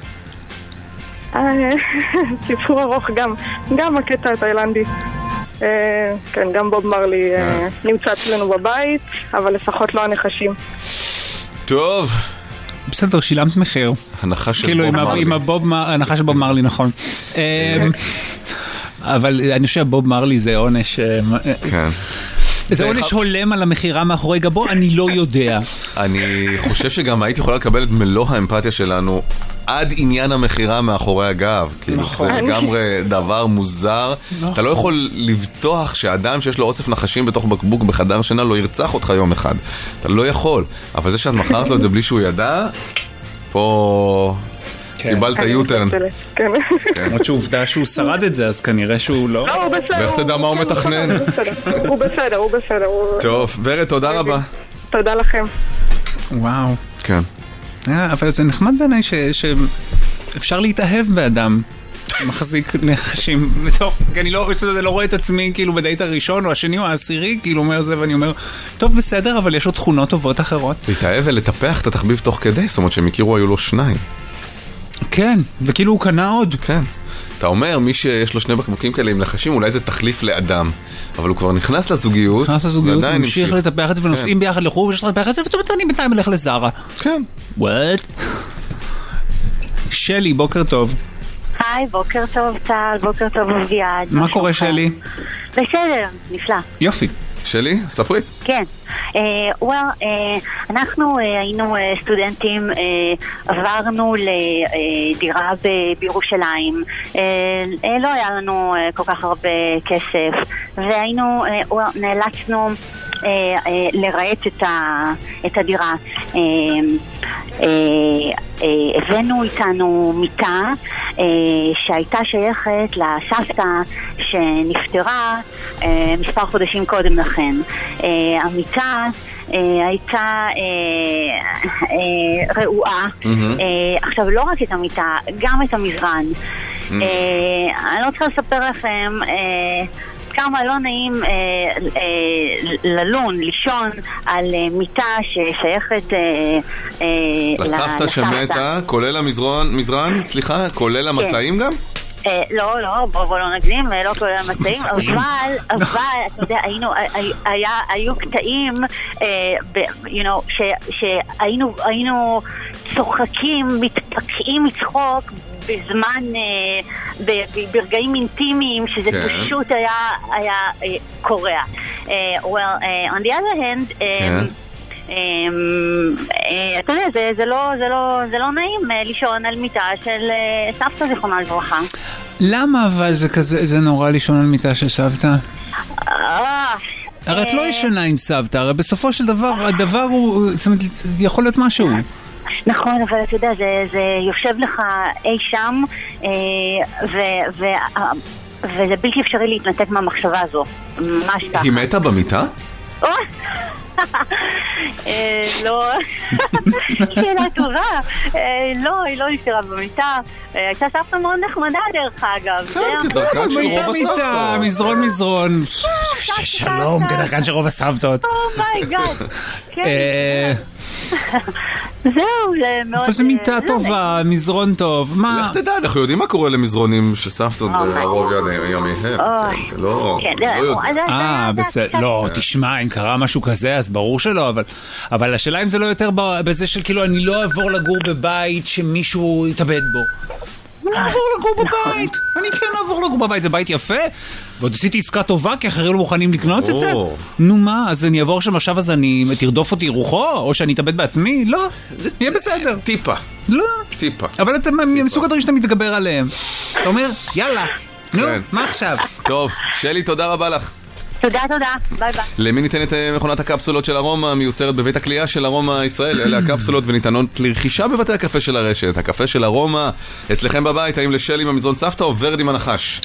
סיפור ארוך גם, גם הקטע התאילנדי. כן, גם בוב מרלי נמצא אצלנו בבית, אבל לפחות לא הנחשים. טוב. בסדר, שילמת מחיר. הנחה של כאילו בוב מרלי. עם הבוב, הנחה של בוב מרלי, נכון. אבל אני חושב שבוב מרלי זה עונש... כן. זה עונש הולם על המחירה מאחורי גבו, אני לא יודע. אני חושב שגם הייתי יכולה לקבל את מלוא האמפתיה שלנו עד עניין המחירה מאחורי הגב. כאילו, זה לגמרי דבר מוזר. אתה לא יכול לבטוח שאדם שיש לו אוסף נחשים בתוך בקבוק בחדר שינה לא ירצח אותך יום אחד. אתה לא יכול. אבל זה שאת מכרת לו את זה בלי שהוא ידע, פה... קיבלת יוטרן. עוד שעובדה שהוא שרד את זה, אז כנראה שהוא לא... לא, הוא בסדר. ואיך תדע מה הוא מתכנן? הוא בסדר, הוא בסדר. טוב, ורד, תודה רבה. תודה לכם. וואו. כן. אבל זה נחמד בעיניי שאפשר להתאהב באדם. מחזיק נחשים בתוך, כי אני לא, לא רואה את עצמי כאילו בדייט הראשון או השני או העשירי, כאילו אומר זה ואני אומר, טוב בסדר, אבל יש עוד תכונות טובות אחרות. להתאהב ולטפח את התחביב תוך כדי, זאת אומרת שהם הכירו היו לו שניים. כן, וכאילו הוא קנה עוד. כן. אתה אומר, מי שיש לו שני בקבוקים כאלה עם נחשים, אולי זה תחליף לאדם. אבל הוא כבר נכנס לזוגיות. נכנס לזוגיות, הוא ממשיך לטפח את זה, ונוסעים ביחד לחור, ויש לטפח את זה, ואני בינתיים הולך לזרה. כן. What? שלי, בוקר טוב. היי, בוקר טוב טל, בוקר טוב אביעד. מה קורה שלי? בסדר, נפלא. יופי. שלי, ספרי. כן. וואל, אנחנו היינו סטודנטים, עברנו לדירה בירושלים, לא היה לנו כל כך הרבה כסף, והיינו, נאלצנו לראות את הדירה. הבאנו איתנו מיטה שהייתה שייכת לסבתא שנפטרה מספר חודשים קודם לכן. המיטה הייתה רעועה. עכשיו לא רק את המיטה, גם את המזרן. אני לא צריכה לספר לכם כמה לא נעים אה, אה, ללון, לישון על אה, מיטה ששייכת אה, אה, לסבתא שמתה, כולל המזרון, מזרן, סליחה, כולל המצעים גם? אה, לא, לא, בוא, בוא לא נגזים, לא כולל המצעים, אבל, אבל, אתה יודע, היינו, היה, היו קטעים, אה, ב, you know, ש, שהיינו, היינו צוחקים, מתפקעים מצחוק, בזמן, ברגעים אינטימיים, שזה פשוט היה, היה קורע. Well, on the other hand, אתה יודע, זה לא נעים לישון על מיטה של סבתא זיכרונה לברכה. למה אבל זה כזה, זה נורא לישון על מיטה של סבתא? הרי את לא ישנה עם סבתא, הרי בסופו של דבר, הדבר הוא, זאת אומרת, יכול להיות משהו. נכון, אבל אתה יודע, זה, זה יושב לך אי שם, אה, ו, ו, אה, וזה בלתי אפשרי להתנתק מהמחשבה הזו. ממש ככה. היא מתה במיטה? לא, שאלה טובה. לא, היא לא נפטרה במיטה. הייתה סבתא מאוד נחמדה דרך אגב. כן, כדרכן של רוב הסבתא. מזרון מזרון. שלום, כדרכן של רוב הסבתות. אומייגאד. זהו, זה מאוד... אבל זה מיטה טובה, מזרון טוב. מה? לך תדע, אנחנו יודעים מה קורה למזרונים של סבתות ברוב ימיהם. זה לא... אה, בסדר. לא, תשמע, אם קרה משהו כזה, אז ברור שלא, אבל השאלה אם זה לא יותר בזה של כאילו, אני לא אעבור לגור בבית שמישהו יתאבד בו. אני לא אעבור לגור בבית. אני כן אעבור לגור בבית, זה בית יפה. ועוד עשיתי עסקה טובה, כי אחרים לא מוכנים לקנות את זה. נו מה, אז אני אעבור שם עכשיו, אז אני תרדוף אותי רוחו, או שאני אתאבד בעצמי? לא, זה יהיה בסדר. טיפה. לא. טיפה. אבל אתה מסוג הדברים שאתה מתגבר עליהם. אתה אומר, יאללה, נו, מה עכשיו? טוב, שלי, תודה רבה לך. תודה, תודה, ביי ביי. למי ניתנת מכונת הקפסולות של ארומה, מיוצרת בבית הקלייה של ארומה ישראל? אלה הקפסולות וניתנות לרכישה בבתי הקפה של הרשת. הקפה של ארומה, אצלכם בבית, האם לשלי במזרון סבתא או ורד עם הנחש?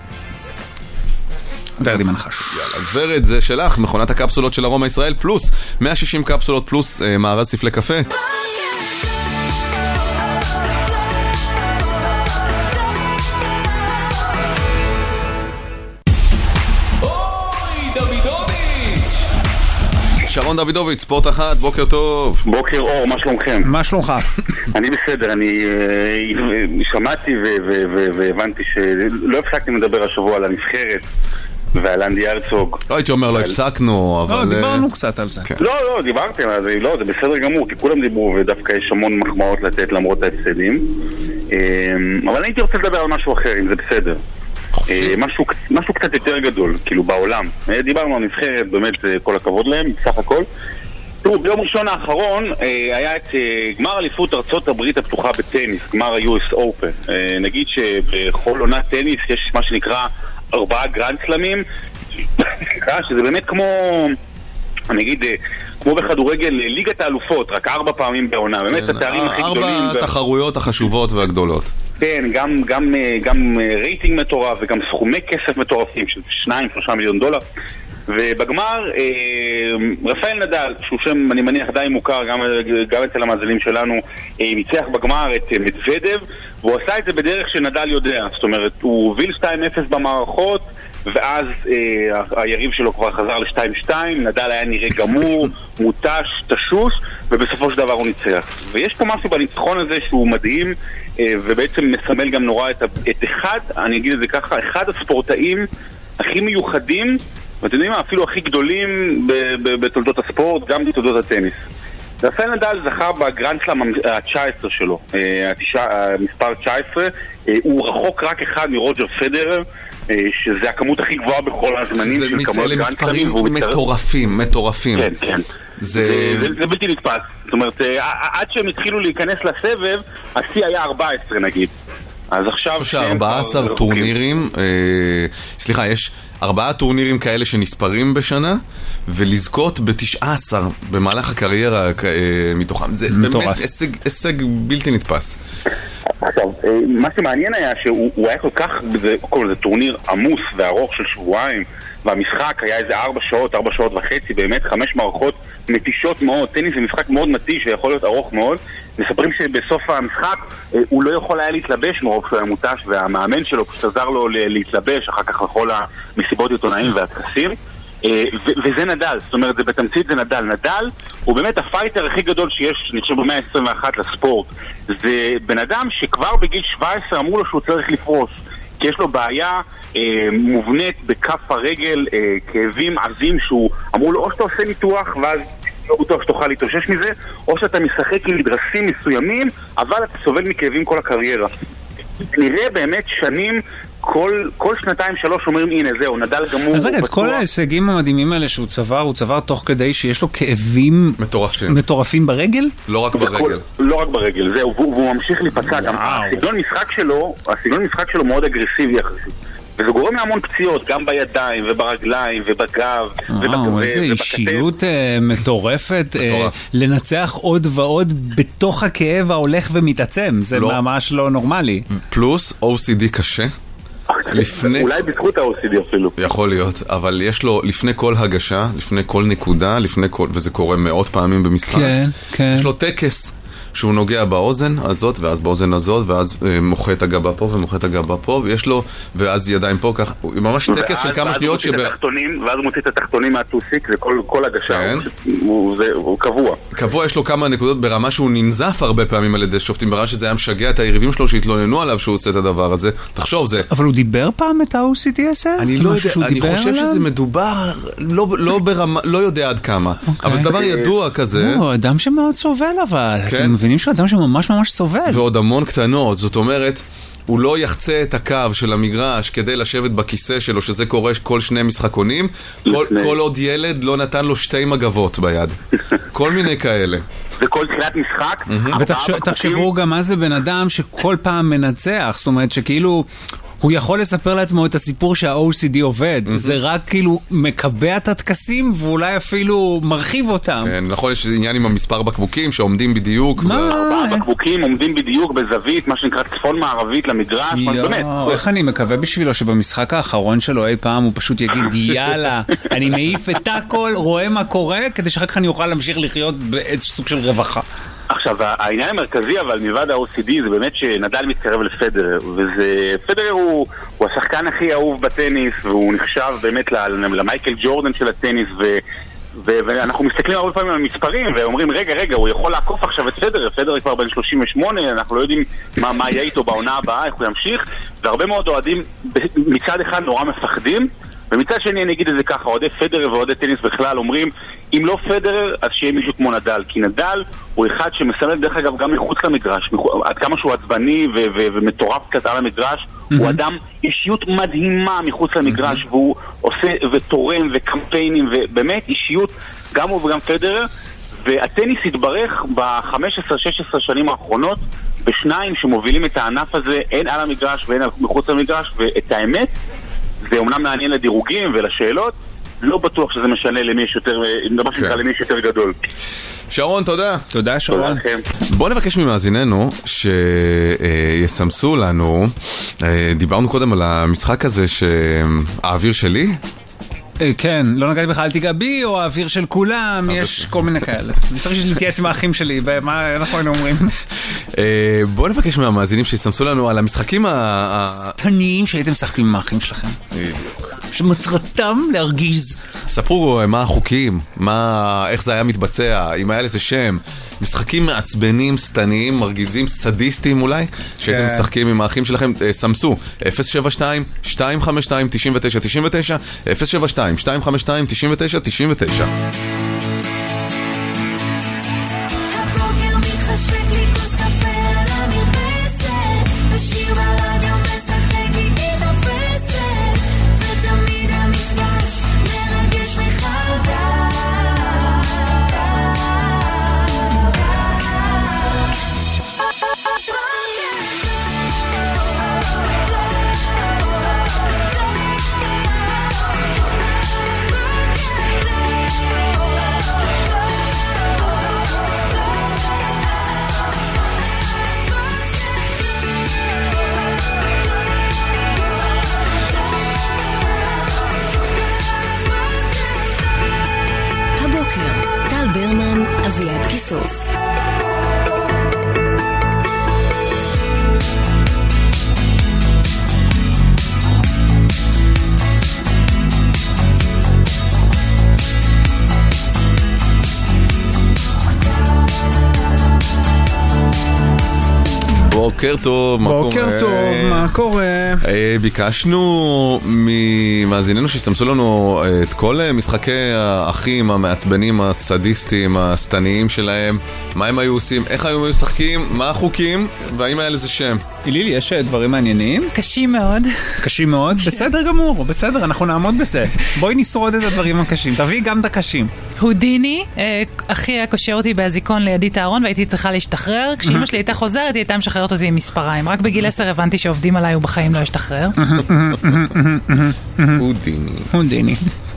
ורד עם הנחש. יאללה, ורד זה שלך, מכונת הקפסולות של ארומה ישראל, פלוס מאה ושישים קפסולות, פלוס אה, מארז ספלי קפה. שרון דוידוביץ', ספורט אחת, בוקר טוב. בוקר אור, מה שלומכם? מה שלומך? אני בסדר, אני שמעתי והבנתי שלא הפסקתי לדבר השבוע על הנבחרת ועל אנדי הרצוג. לא הייתי אומר, לא הפסקנו, אבל... לא, דיברנו קצת על זה. לא, לא, דיברתם על זה, לא, זה בסדר גמור, כי כולם דיברו ודווקא יש המון מחמאות לתת למרות ההפסדים. אבל אני הייתי רוצה לדבר על משהו אחר, אם זה בסדר. משהו, משהו קצת יותר גדול, כאילו בעולם. דיברנו על נבחרת, באמת כל הכבוד להם, בסך הכל. תראו, ביום ראשון האחרון היה את גמר אליפות ארצות הברית הפתוחה בטניס, גמר ה-יו אס Open. נגיד שבכל עונת טניס יש מה שנקרא ארבעה גרנד סלמים, שזה באמת כמו, אני אגיד, כמו בכדורגל ליגת האלופות, רק ארבע פעמים בעונה, באמת התארים הכי גדולים. ארבע התחרויות החשובות והגדולות. כן, גם, גם, גם רייטינג מטורף וגם סכומי כסף מטורפים של שניים, שלושה מיליון דולר. ובגמר, רפאל נדל, שהוא שם, אני מניח, די מוכר, גם, גם אצל המאזינים שלנו, ניצח בגמר את מדוודב, והוא עשה את זה בדרך שנדל יודע. זאת אומרת, הוא הוביל שתיים אפס במערכות, ואז אה, היריב שלו כבר חזר ל-שתיים שתיים, נדל היה נראה גמור, מוטש, תשוש, ובסופו של דבר הוא ניצח. ויש פה משהו בניצחון הזה שהוא מדהים, אה, ובעצם מסמל גם נורא את, את אחד, אני אגיד את זה ככה, אחד הספורטאים הכי מיוחדים, ואתם יודעים מה, אפילו הכי גדולים ב- ב- בתולדות הספורט, גם בתולדות הטניס. רפאל נדל זכה בגרנד-סלאם ה-תשע עשרה שלו, אה, המספר תשע עשרה, אה, הוא רחוק רק אחד מרוג'ר פדרר, שזה הכמות הכי גבוהה בכל הזמנים של כמות מספרים מטורפים, מטורפים. כן, כן. זה בלתי נתפס. זאת אומרת, עד שהם התחילו להיכנס לסבב, השיא היה ארבע עשרה נגיד. אז עכשיו... ארבע עשרה טורנירים, סליחה, יש ארבעה טורנירים כאלה שנספרים בשנה, ולזכות ב-תשע עשרה במהלך הקריירה מתוכם. זה באמת הישג בלתי נתפס. עכשיו, מה שמעניין היה שהוא היה כל כך, כל זה טורניר עמוס וארוך של שבועיים, והמשחק היה איזה ארבע שעות, ארבע שעות וחצי, באמת חמש מערכות מתישות מאוד. טניס זה משחק מאוד מתיש ויכול להיות ארוך מאוד. מספרים שבסוף המשחק הוא לא יכול היה להתלבש מרוב שהוא היה מוטש, והמאמן שלו פשוט עזר לו להתלבש אחר כך לכל המסיבות עיתונאים והטקסים. וזה נדל, זאת אומרת, זה בתמצית זה נדל. נדל הוא באמת הפייטר הכי גדול שיש, אני חושב, במאה ה-עשרים ואחת לספורט. זה בן אדם שכבר בגיל שבע עשרה אמרו לו שהוא צריך לפרוש, כי יש לו בעיה אה, מובנית בכף הרגל, אה, כאבים עזים, שהוא אמרו לו, או שאתה עושה ניתוח ואז לא בטוח שתוכל להתאושש מזה, או שאתה משחק עם מדרסים מסוימים, אבל אתה סובל מכאבים כל הקריירה. נראה באמת שנים, כל, כל שנתיים שלוש אומרים, הנה זהו, נדל גמור. אז רגע, את כל ההישגים המדהימים האלה שהוא צבר, הוא צבר תוך כדי שיש לו כאבים מטורפים, מטורפים ברגל? לא רק ברגל. לא רק ברגל, זהו, והוא, והוא ממשיך להיפצע. גם הסגנון משחק שלו, הסגנון משחק שלו מאוד אגרסיבי יחסית. וזה גורם להמון פציעות, גם בידיים וברגליים ובגב ובכתף. איזו אישיות מטורפת, לנצח עוד ועוד בתוך הכאב ההולך ומתעצם, זה ממש לא נורמלי. פלוס או סי די קשה. אולי בזכות ה-או סי די אפילו. יכול להיות, אבל יש לו לפני כל הגשה, לפני כל נקודה, לפני כל, וזה קורה מאות פעמים במשחק. כן, כן. יש לו טקס שהוא נוגע באוזן הזאת, ואז באוזן הזאת, ואז אה, מוחה את הגבה פה, ומוחה את הגבה פה, ויש לו, ואז ידיים פה, כך, ממש טקס של כמה שניות שב... ואז הוא מוציא את התחתונים מהטוסיק, זה כל, כל הגשה, כן. הוא, הוא, זה, הוא קבוע. קבוע, יש לו כמה נקודות ברמה שהוא ננזף הרבה פעמים על ידי שופטים, ברמה שזה היה משגע את היריבים שלו, שהתלוננו עליו שהוא עושה את הדבר הזה. תחשוב, זה... אבל הוא דיבר פעם את ה-או סי די הזה? אני לא יודע, אני חושב עליו? שזה מדובר, לא, לא ברמה, לא יודע עד כמה. Okay. אבל זה דבר ידוע כזה. הוא אדם שמאוד סובל, אבל. כן. אתם מבינים שאדם שממש ממש סובל. ועוד המון קטנות, זאת אומרת, הוא לא יחצה את הקו של המגרש כדי לשבת בכיסא שלו, שזה קורה כל שני משחקונים, כל, כל עוד ילד לא נתן לו שתי מגבות ביד. כל מיני כאלה. וכל תחילת משחק. ותחשבו גם מה זה בן אדם שכל פעם מנצח, זאת אומרת שכאילו... הוא יכול לספר לעצמו את הסיפור שה-או סי די עובד, mm-hmm. זה רק כאילו מקבע את התקסים ואולי אפילו מרחיב אותם. כן, נכון, יש עניין עם המספר בקבוקים שעומדים בדיוק. מה? ארבעה בקבוקים עומדים בדיוק בזווית, מה שנקרא צפון מערבית למגרש, באמת. איך אני מקווה בשבילו שבמשחק האחרון שלו אי פעם הוא פשוט יגיד, יאללה, אני מעיף את הכל, רואה מה קורה, כדי שאחר כך אני אוכל להמשיך לחיות באיזה סוג של רווחה. עכשיו, העניין המרכזי, אבל מלבד ה-או סי די, זה באמת שנדל מתקרב לפדרר, וזה, פדרר הוא, הוא השחקן הכי אהוב בטניס, והוא נחשב באמת למייקל ג'ורדן של הטניס, ו, ו, ואנחנו מסתכלים הרבה פעמים על המספרים, ואומרים, רגע, רגע, הוא יכול לעקוף עכשיו את פדרר, פדרר כבר בן שלושים ושמונה, אנחנו לא יודעים מה, מה יהיה איתו בעונה הבאה, איך הוא ימשיך, והרבה מאוד אוהדים מצד אחד נורא מפחדים, ומצד שני אני אגיד את זה ככה, אוהדי פדרר ואוהדי טניס בכלל אומרים, אם לא פדרר, אז שיהיה מישהו כמו נדל, כי נדל הוא אחד שמסמל דרך אגב גם מחוץ למגרש, עד כמה שהוא עצבני ו- ו- ומטורף קטן למגרש, הוא אדם, אישיות מדהימה מחוץ למגרש, והוא עושה ותורם וקמפיינים, ובאמת אישיות, גם הוא וגם פדרר, והטניס התברך ב-חמש עשרה שש עשרה שנים האחרונות בשניים שמובילים את הענף הזה, הן על המגרש והן מחוץ למגרש, ואת האמת, זה אומנם מעניין לדירוגים ולשאלות, לא בטוח שזה משנה למי יש יותר, מה שנקרא למי יש יותר גדול. שרון, תודה. תודה, שרון. בוא נבקש ממאזיננו שיסמסו לנו, דיברנו קודם על המשחק הזה שהאוויר שלי, כן, לא נגעתי בכלל, אל תיגע בי, או האוויר של כולם, יש כל מיני כאלה. אני צריך להתייעץ עם האחים שלי, מה אנחנו היינו אומרים? בואו נבקש מהמאזינים שיסמסו לנו על המשחקים הסתניים שהייתם משחקים עם האחים שלכם. שמטרתם להרגיז. ספרו מה החוקים, איך זה היה מתבצע, אם היה לזה שם. משחקים מעצבנים, סתניים, מרגיזים, סדיסטיים אולי, שהייתם משחקים עם האחים שלכם. סמסו אפס שבע שתיים שתיים חמש שתיים תשע תשע תשע תשע, אפס שבע שתיים שתיים חמש שתיים תשע תשע תשע תשע. ברמן, אביעד קיסוס. בוקר טוב, מה בוקר קורה? טוב, מה קורה? ביקשנו ממאזיננו שיסמסו לנו את כל משחקי האחים המעצבנים, הסדיסטיים, הסתניים שלהם, מה הם היו עושים, איך היו משחקים, מה החוקים, והאם היה לזה שם. איליל, יש דברים מעניינים? קשים מאוד. קשים מאוד? בסדר גמור, בסדר, אנחנו נעמוד בזה. בואי נשרוד את הדברים הקשים, תביאי גם את הקשים. הודיני, אחי היה קושר אותי באזיקון לידי את הארון והייתי צריכה להשתחרר. כשאמא שלי הייתה חוזרת, היא הייתה משחררת אותי עם מספריים. רק בגיל עשר הבנתי שעובדים עליי ובחיים לא אשתחרר. הודיני. הודיני.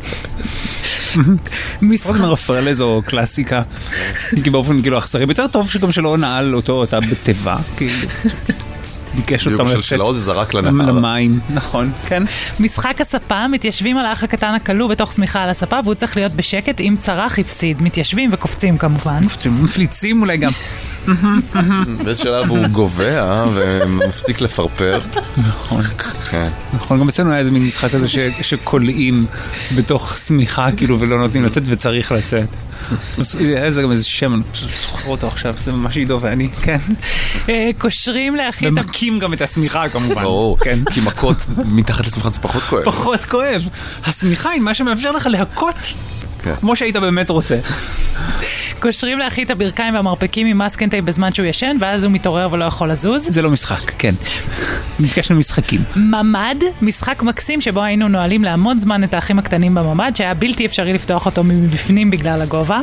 עוד מרפרל זו קלאסיקה. כי באופן כאילו אכזרי ביותר טוב שגם שלא נעל אותו אותה בטבע. כאילו... ביקש אותם לצאת למים, נכון, כן. משחק הספה, מתיישבים על האח הקטן הכלוא בתוך סמיכה על הספה, והוא צריך להיות בשקט עם צרח הפסיד. מתיישבים וקופצים כמובן. מפליצים אולי גם. בשלב הוא גובע ומפסיק לפרפר. נכון. נכון, גם אצלנו היה איזה מין משחק הזה שקולעים בתוך סמיכה כאילו ולא נותנים לצאת וצריך לצאת. זה גם איזה שם, אני פשוט זוכר אותו עכשיו, זה ממש עידו ואני, כן. קושרים להכי... ומכים גם את הסמיכה כמובן. ברור, כי מכות מתחת לסמיכה זה פחות כואב. פחות כואב. הסמיכה היא מה שמאפשר לך להכות כמו שהיית באמת רוצה. קושרים להכי את הברכיים והמרפקים עם מסקנטי בזמן שהוא ישן, ואז הוא מתעורר ולא יכול לזוז. זה לא משחק, כן. ביקשנו משחקים. ממד, משחק מקסים שבו היינו נועלים לעמוד זמן את האחים הקטנים בממד, שהיה בלתי אפשרי לפתוח אותו מבפנים בגלל הגובה.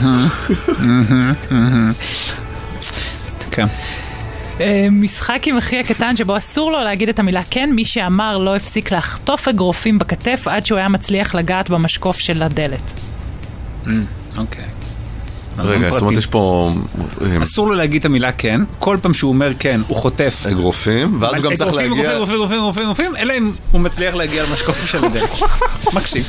כן. משחק עם אחי הקטן שבו אסור לו להגיד את המילה כן, מי שאמר לא הפסיק לחטוף אגרופים בכתף עד שהוא היה מצליח לגעת במשקוף של הדלת. אוקיי. רגע, זאת אומרת יש פה... אסור לו להגיד את המילה כן, כל פעם שהוא אומר כן הוא חוטף אגרופים, ואז הוא גם צריך להגיע... אגרופים, אגרופים, אגרופים, אגרופים, אגרופים, אלא אם הוא מצליח להגיע למשקוף של הדלת. מקסים.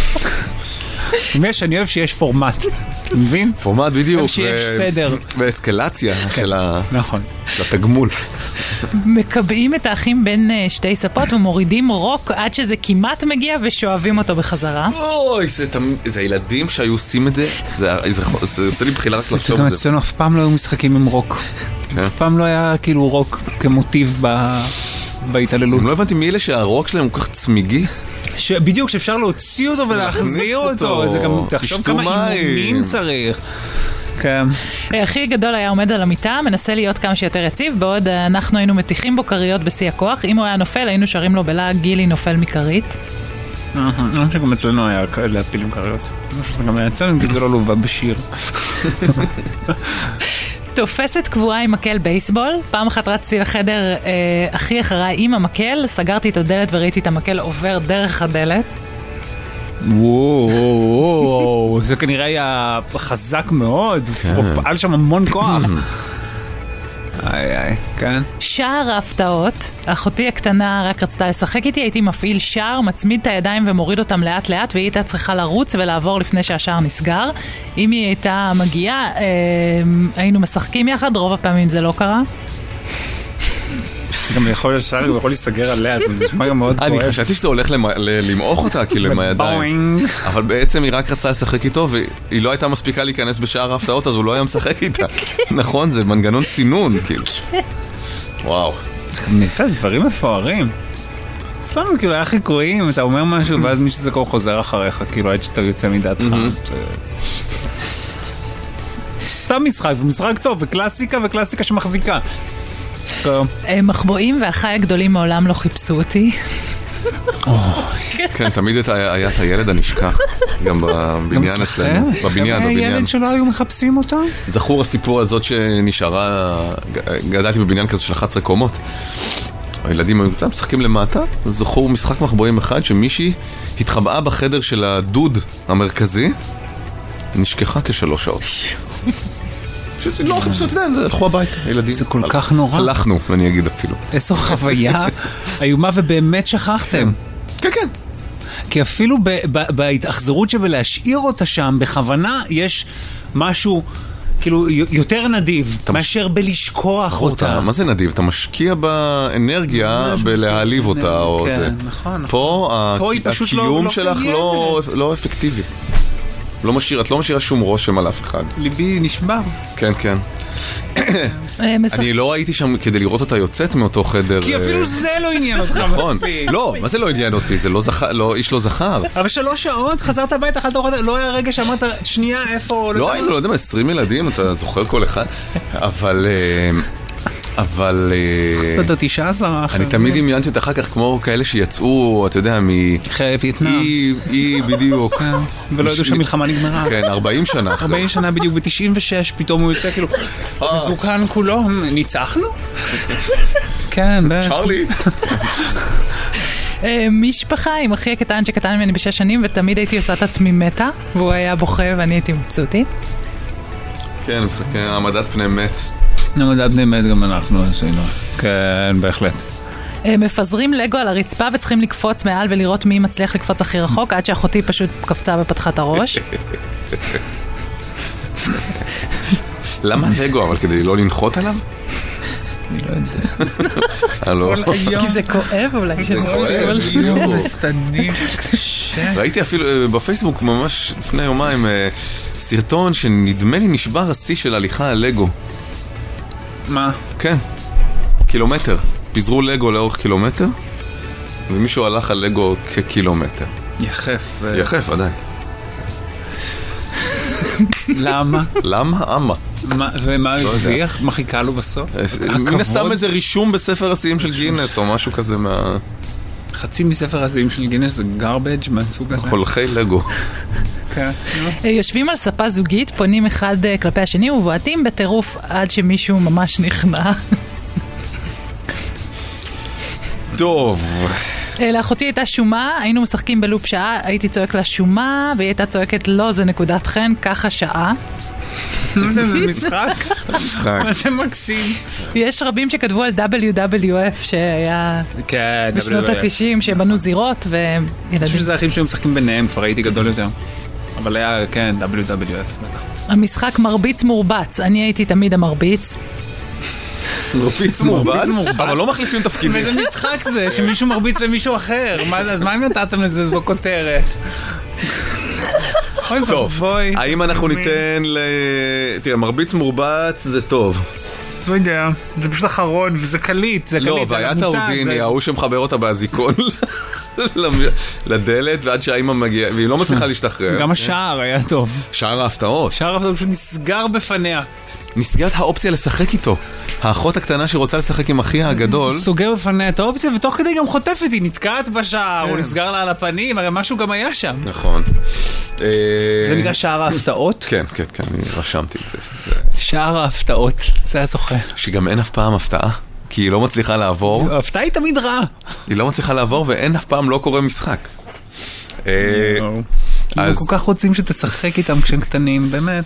אני אוהב שיש פורמט, מבין? פורמט בדיוק. שיש סדר. ואסקלציה של נכון. התגמול. מקבעים את האחים בין שתי ספות ומורידים רוק עד שזה כמעט מגיע ושואבים אותו בחזרה. אוי, זה הילדים שהיו עושים את זה, זה עושה לי בחילה רק לחשוב את זה. אצלנו אף פעם לא היו משחקים עם רוק. אף פעם לא היה כאילו רוק כמוטיב בהתעללות. לא הבנתי מי אלה שהרוק שלהם הוא כך צמיגי. בדיוק שאפשר להוציא אותו ולהחזיר אותו, זה גם תחשוב כמה אימונים צריך, כן. אחי גדול היה עומד על המיטה, מנסה להיות כמה שיותר יציב, בעוד אנחנו היינו מתיחים בו קריות בשיא הכוח. אם הוא היה נופל, היינו שרים לו בלעג, גילי נופל מקרית. אני חושב שגם אצלנו היה להפיל עם קריות. אני חושב שגם היה אצלנו, כי זה לא לובה בשיר. תופסת קבועה עם מקל בייסבול. פעם אחת רצתי לחדר אה, אחי אחריי עם המקל, סגרתי את הדלת וראיתי את המקל עובר דרך הדלת. וואו, וואו, זה כנראה היה חזק מאוד, הופעל שם המון כוח. איי איי, כן. שער ההפתעות, אחותי הקטנה רק רצתה לשחק איתי, הייתי מפעיל שער, מצמיד את הידיים ומוריד אותם לאט לאט, והיא הייתה צריכה לרוץ ולעבור לפני שהשער נסגר. אם היא הייתה מגיעה, אה, היינו משחקים יחד, רוב הפעמים זה לא קרה. גם יכול לשער, הוא יכול להסתגר עליה, זה נשמע גם מאוד כואב. אני חשבתי שזה הולך למעוך אותה, כאילו עם הידיים. אבל בעצם היא רק רצה לשחק איתו, והיא לא הייתה מספיקה להיכנס בשער ההפתעות, אז הוא לא היה משחק איתה. נכון, זה מנגנון סינון, כאילו. וואו. נפס, דברים מפוארים. אצלנו כאילו היה חיקויים, אתה אומר משהו, ואז מי שזה כבר חוזר אחריך, כאילו עד שאתה יוצא מדעתך. סתם משחק, ומשחק טוב, וקלאסיקה, וקלאסיקה שמחזיקה. מחבואים והחי הגדולים מעולם לא חיפשו אותי. כן, תמיד היה את הילד הנשכח, גם בבניין אצלנו. בבניין, בבניין. הילד שלא היו מחפשים אותו? זכור הסיפור הזאת שנשארה, גדלתי בבניין כזה של אחת עשרה קומות. הילדים היו משחקים למטה, וזכור משחק מחבואים אחד שמישהי התחבאה בחדר של הדוד המרכזי, נשכחה כשלוש שעות. לא, חיפשו, אתה יודע, הלכו הביתה, ילדים. זה כל כך נורא. הלכנו, אני אגיד אפילו. איזו חוויה איומה ובאמת שכחתם. כן, כן. כי אפילו בהתאכזרות שבלהשאיר אותה שם, בכוונה יש משהו כאילו יותר נדיב, מאשר בלשכוח אותה. מה זה נדיב? אתה משקיע באנרגיה בלהעליב אותה או זה. נכון. פה הקיום שלך לא אפקטיבי. לא משאיר, את לא משאירה שום רושם על אף אחד. ליבי נשבר. כן, כן. אני לא ראיתי שם כדי לראות אותה יוצאת מאותו חדר. כי אפילו זה לא עניין אותך מספיק. לא, מה זה לא עניין אותי? זה לא, איש לא זכר. אבל שלוש שעות, חזרת הביתה, אכלת אוכל, לא היה רגע שאמרת, שנייה, איפה... לא היינו, לא יודע מה, עשרים ילדים, אתה זוכר כל אחד. אבל... אבל... אתה תשעה עשר אחר. אני תמיד דמיינתי אותה אחר כך כמו כאלה שיצאו, אתה יודע, מ... חיי וייטנאם. אי, בדיוק. ולא ידעו שהמלחמה נגמרה. כן, ארבעים שנה. ארבעים שנה בדיוק, ב-תשעים ושש פתאום הוא יוצא כאילו, זוקן כולו, ניצחנו? כן, בטח. צ'רלי. משפחה עם אחי הקטן שקטן ממני בשש שנים, ותמיד הייתי עושה את עצמי מתה, והוא היה בוכה ואני הייתי מבסוטית. כן, משחקי העמדת פני מת. העמדת פני מת גם אנחנו עשינו. כן, בהחלט. מפזרים לגו על הרצפה וצריכים לקפוץ מעל ולראות מי מצליח לקפוץ הכי רחוק, עד שאחותי פשוט קפצה ופתחה את הראש. למה לגו? אבל כדי לא לנחות עליו? אני לא יודע. כי זה כואב אולי. זה כואב. ראיתי אפילו בפייסבוק ממש לפני יומיים סרטון שנדמה לי נשבר השיא של הליכה על לגו. מה? כן. קילומטר. פיזרו לגו לאורך קילומטר, ומישהו הלך על לגו כקילומטר. יחף. יחף, עדיין. למה? למה? אמה. ומה הרוויח? מה חיכה לו בסוף? מן הסתם איזה רישום בספר השיאים של גינס, או משהו כזה מה... חצי מספר השיאים של גינס זה garbage מהסוג הזה. הולכי לגו. יושבים על ספה זוגית, פונים אחד כלפי השני ובועטים בטירוף עד שמישהו ממש נכנע. טוב. לאחותי הייתה שומה, היינו משחקים בלופ שעה, הייתי צועק לה שומה, והיא הייתה צועקת לא, זה נקודת חן, ככה שעה. זה משחק? משחק. מה זה מקסים? יש רבים שכתבו על דאבליו דאבליו אף שהיה בשנות ה-תשעים, שבנו זירות וילדים. אני חושב שזה האחים שהיו משחקים ביניהם, כבר הייתי גדול יותר. אבל היה, כן, דאבליו דאבליו אף. המשחק מרביץ מורבץ, אני הייתי תמיד המרביץ. מרביץ מורבץ? אבל לא מחליפים תפקידים. איזה משחק זה, שמישהו מרביץ למישהו אחר? אז מה אם נתתם לזה זו כותרת? טוב, האם אנחנו ניתן ל... תראה, מרביץ מורבץ זה טוב. לא יודע, זה פשוט אחרון, וזה קליט, זה קליט. לא, והיה את ההודיני, ההוא שמחבר אותה באזיקון. לדלת ועד שהאימא מגיעה, והיא לא מצליחה להשתחרר. גם השער היה טוב. שער ההפתעות. שער ההפתעות פשוט נסגר בפניה. נסגרת האופציה לשחק איתו. האחות הקטנה שרוצה לשחק עם אחיה הגדול. סוגר בפניה את האופציה, ותוך כדי גם חוטפת, היא נתקעת בשער, הוא נסגר לה על הפנים, הרי משהו גם היה שם. נכון. זה נקרא שער ההפתעות? כן, כן, כן, אני רשמתי את זה. שער ההפתעות, זה הזוכה. שגם אין אף פעם הפתעה, כי היא לא מצליחה לעבור. ההפתעה היא תמיד רעה. היא לא מצליחה לעבור, ואין אף פעם לא קורה משחק. הם כל כך רוצים שתשחק איתם כשהם קטנים, באמת.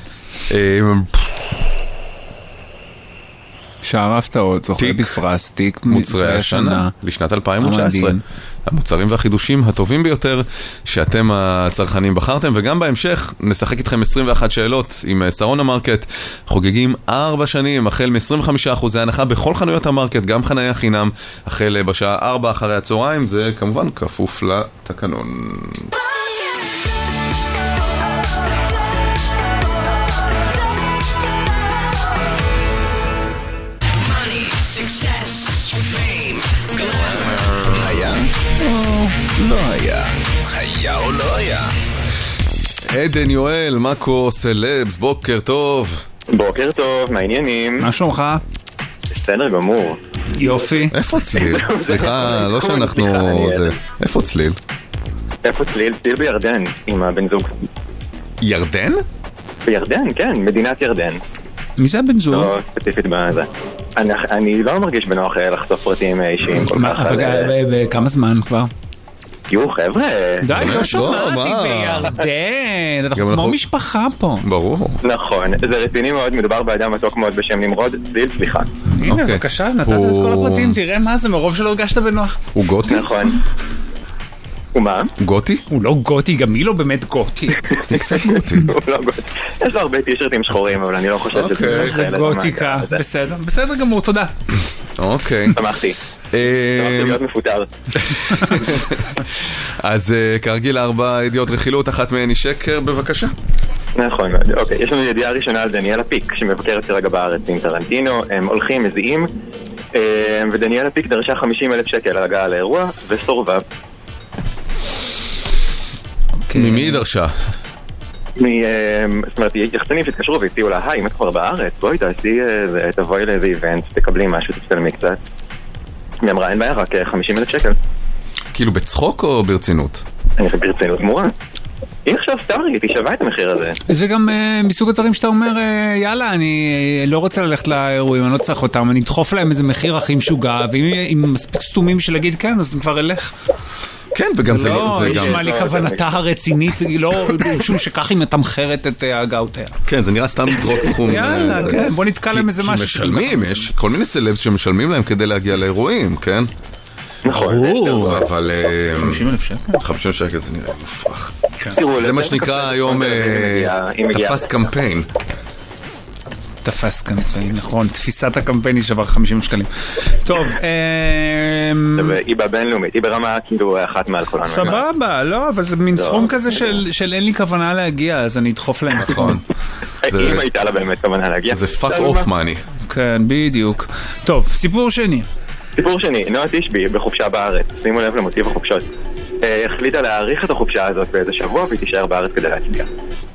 שער ההפתעות, זוכה בפרס, תיק מוצרי השנה לשנת אלפיים ותשע עשרה. המוצרים והחידושים הטובים ביותר שאתם הצרכנים בחרתם, וגם בהמשך נשחק איתכם עשרים ואחת שאלות עם שרונה מרקט. חוגגים ארבע שנים, החל מ-עשרים וחמישה אחוז הנחה בכל חנויות המרקט, גם חניה חינם, החל בשעה ארבע אחרי הצהריים, זה כמובן כפוף לתקנון. לא היה. היה או לא היה? עדן יואל, מקו סלבס, בוקר טוב. בוקר טוב, מה העניינים? מה שלומך? בסדר גמור. יופי. איפה צליל? סליחה, לא שאנחנו... איפה צליל? איפה צליל? צליל בירדן, עם הבן זוג. ירדן? בירדן, כן, מדינת ירדן. מי זה הבן זוג? לא, ספציפית בזה. אני לא מרגיש בנוח לחשוף פרטים אישיים כל כך. בכמה זמן כבר? יו, חבר'ה. די, לא שמעתי בירדן. אנחנו כמו משפחה פה. ברור. נכון, זה רציני מאוד, מדובר באדם מתוק מאוד בשם נמרוד. זיל, סליחה. הנה, בבקשה, נתת את כל הפרטים, תראה מה זה, מרוב שלא הרגשת בנוח. הוא גותי? נכון. ומה? גותי? הוא לא גותי, גם היא לא באמת גותי. היא קצת גותית. הוא לא גותי. יש לו הרבה טישרטים שחורים, אבל אני לא חושב שזה... זה גותיקה, בסדר. בסדר גמור, תודה. אוקיי. שמחתי. שמחתי להיות מפוטר. אז כרגיל ארבע ידיעות רכילות, אחת מהן היא שקר, בבקשה. נכון, אוקיי. יש לנו ידיעה ראשונה על דניאלה פיק, שמבקרת כרגע בארץ עם טרנטינו. הם הולכים, מזיעים, ודניאלה פיק דרשה חמישים אלף שקל על הגעה לאירוע, וסורבה. ממי היא דרשה? זאת אומרת, יחצנים שהתקשרו והציעו לה, היי, אם את כבר בארץ, בואי תעשי, תבואי לאיזה איבנט, תקבלי משהו, תצטלמי קצת. היא אמרה, אין בעיה, רק חמישים אלף שקל. כאילו בצחוק או ברצינות? אני חושב ברצינות מורה. היא עכשיו סטארית, היא שווה את המחיר הזה. זה גם מסוג הדברים שאתה אומר, יאללה, אני לא רוצה ללכת לאירועים, אני לא צריך אותם, אני אדחוף להם איזה מחיר הכי משוגע, ואם מספיק סתומים של להגיד כן, אז כבר אלך. כן, וגם זה לא... זה נשמע לי כוונתה הרצינית, לא משום שכך היא מתמחרת את הגאותיה. כן, זה נראה סתם לזרוק סכום. יאללה, כן, בוא נתקע להם איזה משהו. כי משלמים, יש כל מיני סלבס שמשלמים להם כדי להגיע לאירועים, כן? נכון. אבל... חמישים אלף שקל? חמישים אלף שקל זה נראה מופרך. זה מה שנקרא היום תפס קמפיין. תפס קמפיין, נכון, תפיסת הקמפיין היא שווה חמישים שקלים. טוב, היא בבינלאומית, היא ברמה כאילו אחת מעל כולנו. סבבה, לא, אבל זה מין סכום כזה של אין לי כוונה להגיע, אז אני אדחוף להם סכום. אם הייתה לה באמת כוונה להגיע. זה fuck off money. כן, בדיוק. טוב, סיפור שני. סיפור שני, נועה תשבי בחופשה בארץ, שימו לב למוטיב החופשות. החליטה להאריך את החופשה הזאת באיזה שבוע והיא תישאר בארץ כדי להצביע.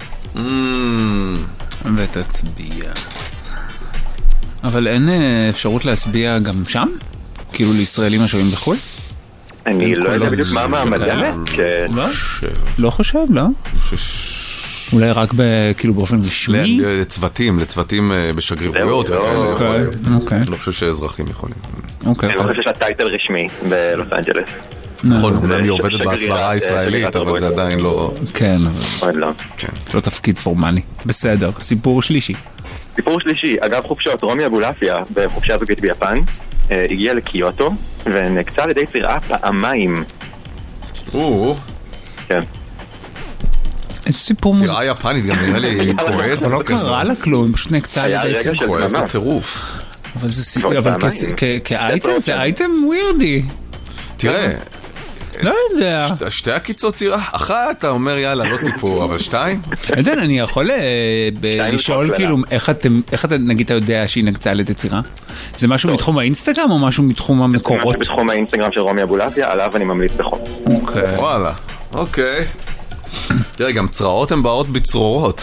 ותצביע. אבל אין אפשרות להצביע גם שם? כאילו לישראלים השוהים בחו"ל? אני לא יודע בדיוק מה המעמדה. לא חושב, לא? אולי רק כאילו באופן רשמי? לצוותים, לצוותים בשגרירויות וכאלה. לא חושב שאזרחים יכולים. אני לא חושב שהטייטל רשמי בלוס אנג'לס. נכון, אולי היא עובדת בהסברה הישראלית, אבל זה עדיין לא... כן, אבל לא תפקיד פורמלי. בסדר, סיפור שלישי. סיפור שלישי, אגב חופשות, רומי אבולעפיה בחופשה זוגית ביפן הגיעה לקיוטו ונקצה על ידי צירה פעמיים. או, כן. איזה סיפור מוזר. צירה יפנית גם נראה לי כועסת. אבל לא קרה לה כלום, פשוט נקצה על ידי צירה. כואב בטירוף. אבל זה סיפור, אבל כאייטם זה אייטם ווירדי. תראה, לא יודע. שתי הקיצות יראה, אחת, אתה אומר יאללה, לא סיפור, אבל שתיים? עדן, אני יכול לשאול כאילו, איך אתה, נגיד, אתה יודע שהיא נגצה על ידי צירה? זה משהו מתחום האינסטגרם או משהו מתחום המקורות? זה משהו בתחום האינסטגרם של רומי אבולעפיה, עליו אני ממליץ בחום. אוקיי. וואלה, אוקיי. תראה, גם צרעות הן באות בצרורות.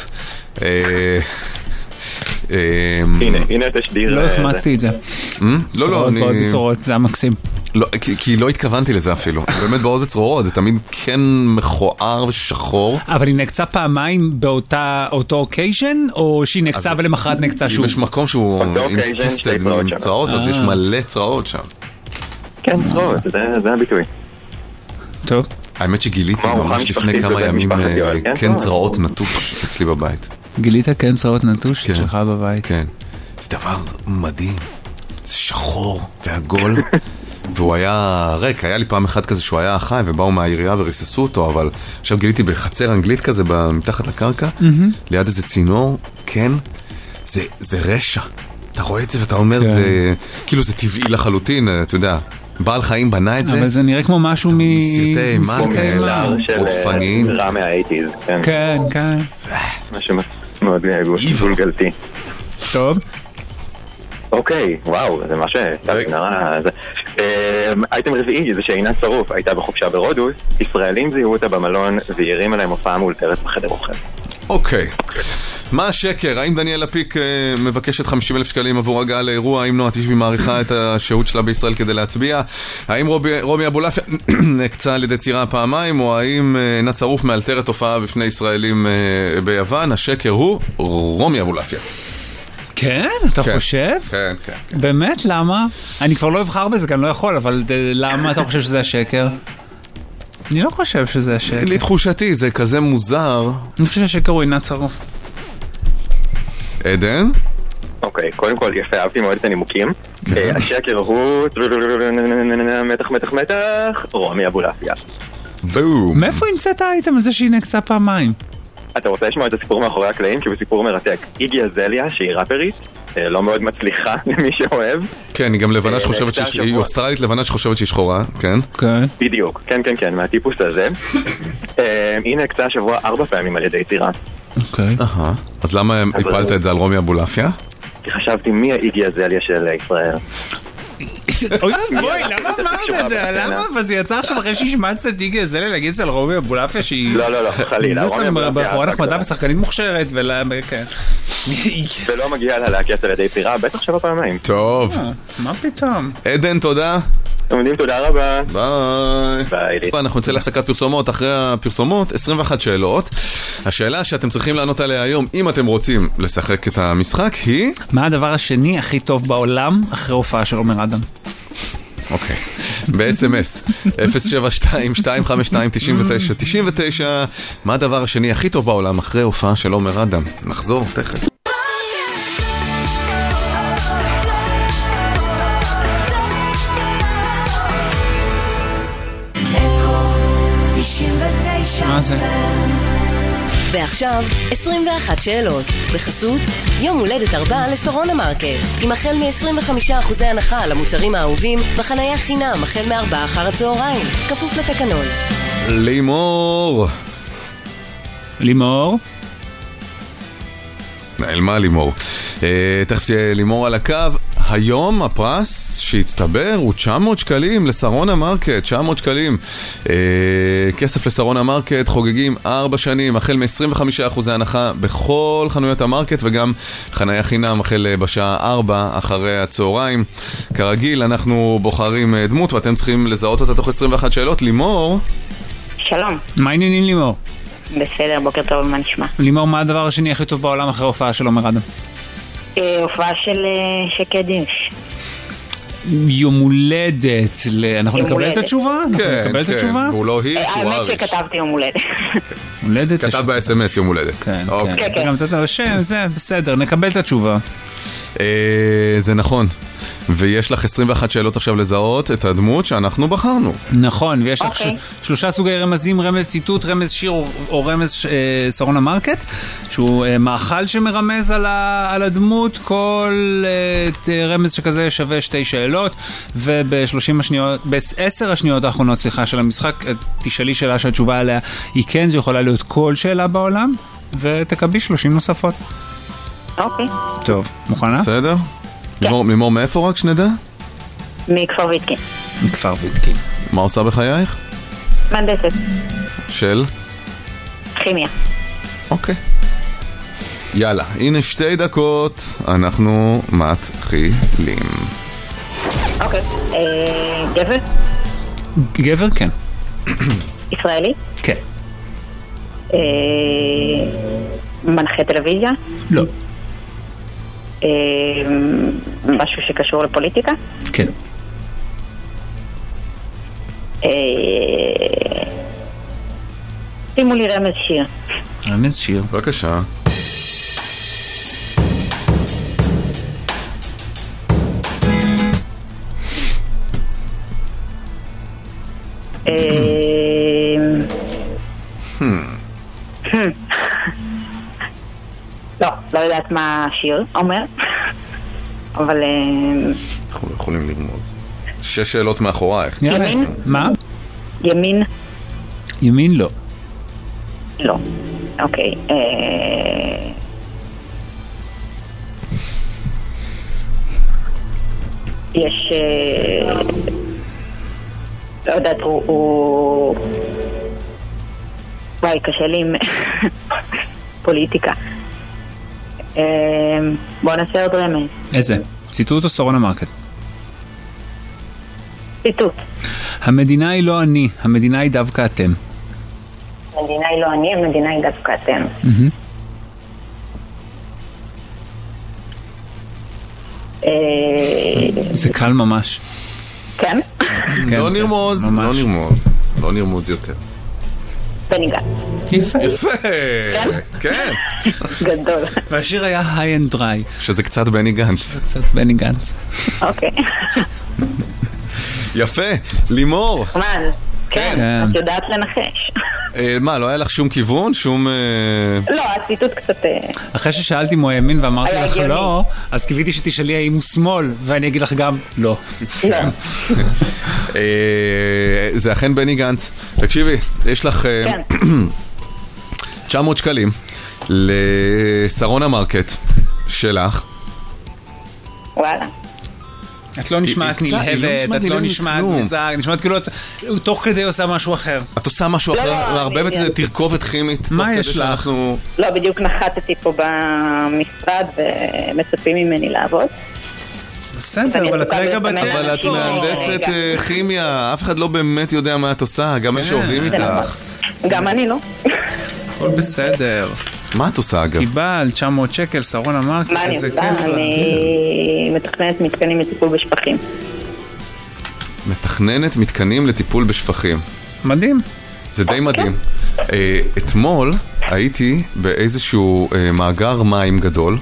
הנה, הנה תשדיר. לא החמצתי את זה. לא, לא, אני... צרורות באות בצרורות, זה המקסים. לא, כי לא התכוונתי לזה אפילו. באמת באות בצרורות, זה תמיד כן מכוער ושחור. אבל היא נקצה פעמיים באותו אוקייז'ן, או שהיא נקצה ולמחרת נקצה שוב? אם יש מקום שהוא אינפיסטד עם צרעות, אז יש מלא צרעות שם. כן, צרעות, זה הביטוי. טוב. האמת שגיליתי ממש לפני כמה ימים כן צרעות נטוש אצלי בבית. גילית כן צרעות נטוש אצלך בבית? כן. זה דבר מדהים. זה שחור ועגול. והוא היה ריק, היה לי פעם אחד כזה שהוא היה חי ובאו מהעירייה וריססו אותו, אבל עכשיו גיליתי בחצר אנגלית כזה מתחת לקרקע, ליד איזה צינור, כן, זה, זה רשע. אתה רואה את זה ואתה אומר, זה, כאילו זה טבעי לחלוטין, אתה יודע, בעל חיים בנה את זה. אבל זה נראה כמו משהו מסרטי אימה כאלה, עודפניים. רע מה-שמונים, כן. כן, כן. משהו מאוד גולגלתי. טוב. אוקיי, וואו, זה מה ש... אייטם רביעי זה שעינת שרוף הייתה בחופשה ברודוס, ישראלים זיהו אותה במלון והרים עליהם הופעה מאולתרת בחדר אוכל. אוקיי. מה השקר? האם דניאל לפיק מבקשת חמישים אלף שקלים עבור הגעה לאירוע? האם נועה תשבי מעריכה את השהות שלה בישראל כדי להצביע? האם רומי אבולעפיה נקצה על ידי צירה פעמיים? או האם עינת שרוף מאלתרת הופעה בפני ישראלים ביוון? השקר הוא רומי אבולעפיה. כן? אתה חושב? כן, כן. באמת? למה? אני כבר לא אבחר בזה, גם לא יכול, אבל למה אתה חושב שזה השקר? אני לא חושב שזה השקר. לתחושתי, זה כזה מוזר. אני חושב שהשקר הוא עינת שרוף. עדן? אוקיי, קודם כל יפה, אהבתי מאוד את הנימוקים. השקר הוא... מתח, מתח, מתח, רומי אבולעפיה. בום. מאיפה המצאת האייטם הזה שהיא נקצה פעמיים? אתה רוצה לשמוע את הסיפור מאחורי הקלעים? כי הוא סיפור מרתק. איגי אזליה, שהיא ראפרית, לא מאוד מצליחה למי שאוהב. כן, היא גם לבנה שחושבת שהיא אוסטרלית לבנה שחושבת שהיא שחורה, כן? בדיוק, כן, כן, כן, מהטיפוס הזה. היא נקצה השבוע ארבע פעמים על ידי צירה. אוקיי. אז למה הפלת את זה על רומי אבולעפיה? כי חשבתי מי האיגי אזליה של ישראל. אוי בואי, למה אמרת את זה? למה? אבל זה יצא עכשיו אחרי שהשמצת את איגי אזליה להגיד אצל רומי אבולעפיה שהיא... לא, לא, לא, חלילה. בחורה נחמדה ושחקנית מוכשרת כן. ולא מגיע לה להקיע על ידי צירה, בטח שבע פעמיים. טוב. מה פתאום? עדן, תודה. עומדים, תודה רבה. ביי. ביי. אנחנו נצא להפסקת פרסומות. אחרי הפרסומות, עשרים ואחת שאלות. השאלה שאתם צריכים לענות עליה היום, אם אתם רוצים לשחק את המשחק, היא... מה הדבר השני הכי טוב בעולם אחרי הופעה של עומר אדם? אוקיי. ב-אס אם אס אפס שבע שתיים שתיים חמש שתיים תשעים ותשע תשעים ותשע. מה הדבר השני הכי טוב בעולם אחרי הופעה של עומר אדם? נחזור תכף. מה זה? ועכשיו, עשרים ואחת שאלות. בחסות, יום הולדת ארבע לסרונה מרקט. עם החל מ-עשרים וחמישה אחוז הנחה על המוצרים האהובים, בחנייה חינם, החל מארבע אחר הצהריים. כפוף לתקנון. לימור. לימור? נעלמה לימור. תכף תהיה לימור על הקו. היום הפרס שהצטבר הוא תשע מאות שקלים לסרונה מרקט, תשע מאות שקלים. כסף לסרונה מרקט, חוגגים ארבע שנים, החל מ-עשרים וחמישה אחוז הנחה בכל חנויות המרקט, וגם חניה חינם החל בשעה ארבע אחרי הצהריים. כרגיל, אנחנו בוחרים דמות ואתם צריכים לזהות אותה תוך עשרים ואחת שאלות. לימור? שלום. מה העניינים לימור? בסדר, בוקר טוב, מה נשמע? לימור, מה הדבר השני הכי טוב בעולם אחרי הופעה של עומר אדם? הופעה של שקד הירש. יום הולדת. אנחנו נקבל את התשובה? כן, נקבל את התשובה? והוא לא הירש, הוא האמת שכתבתי יום הולדת. הולדת? כתב ב-אס אם אס יום הולדת. כן, כן. גם את השם, זה בסדר, נקבל את התשובה. זה נכון. ויש לך עשרים ואחת שאלות עכשיו לזהות את הדמות שאנחנו בחרנו. נכון, ויש לך שלושה סוגי רמזים, רמז ציטוט, רמז שיר או רמז שרונה מרקט, שהוא מאכל שמרמז על הדמות. כל רמז שכזה שווה שתי שאלות, וב-שלושים השניות, ב-עשר השניות האחרונות, סליחה, של המשחק, תשאלי שאלה שהתשובה עליה היא כן, זו יכולה להיות כל שאלה בעולם, ותקבי שלושים נוספות. אוקיי. טוב. מוכנה? בסדר? לימור מאיפה רק שנדע? מכפר ויתקין. מכפר ויתקין. מה עושה בחייך? מהנדסת. של? כימיה. אוקיי. יאללה, הנה שתי דקות, אנחנו מתחילים. אוקיי. גבר? גבר, כן. ישראלי? כן. מנחה טלוויזיה? לא. משהו שקשור לפוליטיקה? כן. שימו לי רמז שיר. רמז שיר. בבקשה. לא, לא יודעת מה השיר אומר, אבל... אנחנו יכולים לרמוז. שש שאלות מאחורייך. ימין? מה? ימין? ימין לא. לא, אוקיי. יש... לא יודעת, הוא... וואי, קשה לי עם פוליטיקה. בוא נעשה עוד רמז. איזה? ציטוט או שרונה מרקט? ציטוט. המדינה היא לא אני, המדינה היא דווקא אתם. המדינה היא לא אני, המדינה היא דווקא אתם. זה קל ממש. כן? לא נרמוז, לא נרמוז. לא נרמוז יותר. בני גנץ. יפה. יפה. כן. גדול. והשיר היה High and Dry. שזה קצת בני גנץ. זה קצת בני גנץ. אוקיי. יפה. לימור. מן. כן, את יודעת לנחש. מה, לא היה לך שום כיוון? שום... לא, הציטוט קצת... אחרי ששאלתי אם הוא הימין ואמרתי לך לא, אז קיוויתי שתשאלי האם הוא שמאל, ואני אגיד לך גם לא. לא. זה אכן בני גנץ. תקשיבי, יש לך תשע מאות שקלים לשרונה מרקט שלך. וואלה. את לא נשמעת נלהבת, את לא נשמעת מזג, נשמעת כאילו את תוך כדי עושה משהו אחר. את עושה משהו אחר, מערבבת איזה תרכובת כימית. מה יש לך? לא, בדיוק נחתתי פה במשרד ומצפים ממני לעבוד. בסדר, אבל את רגע בטח. אבל את מהנדסת כימיה, אף אחד לא באמת יודע מה את עושה, גם אלה שעובדים איתך. גם אני לא. הכל בסדר. מה את עושה אגב? קיבל תשע מאות שקל, שרונה מרקט, איזה כיף. אני מתכננת מתקנים לטיפול בשפחים. מתכננת מתקנים לטיפול בשפחים. מדהים. זה די מדהים. אתמול הייתי באיזשהו מאגר מים גדול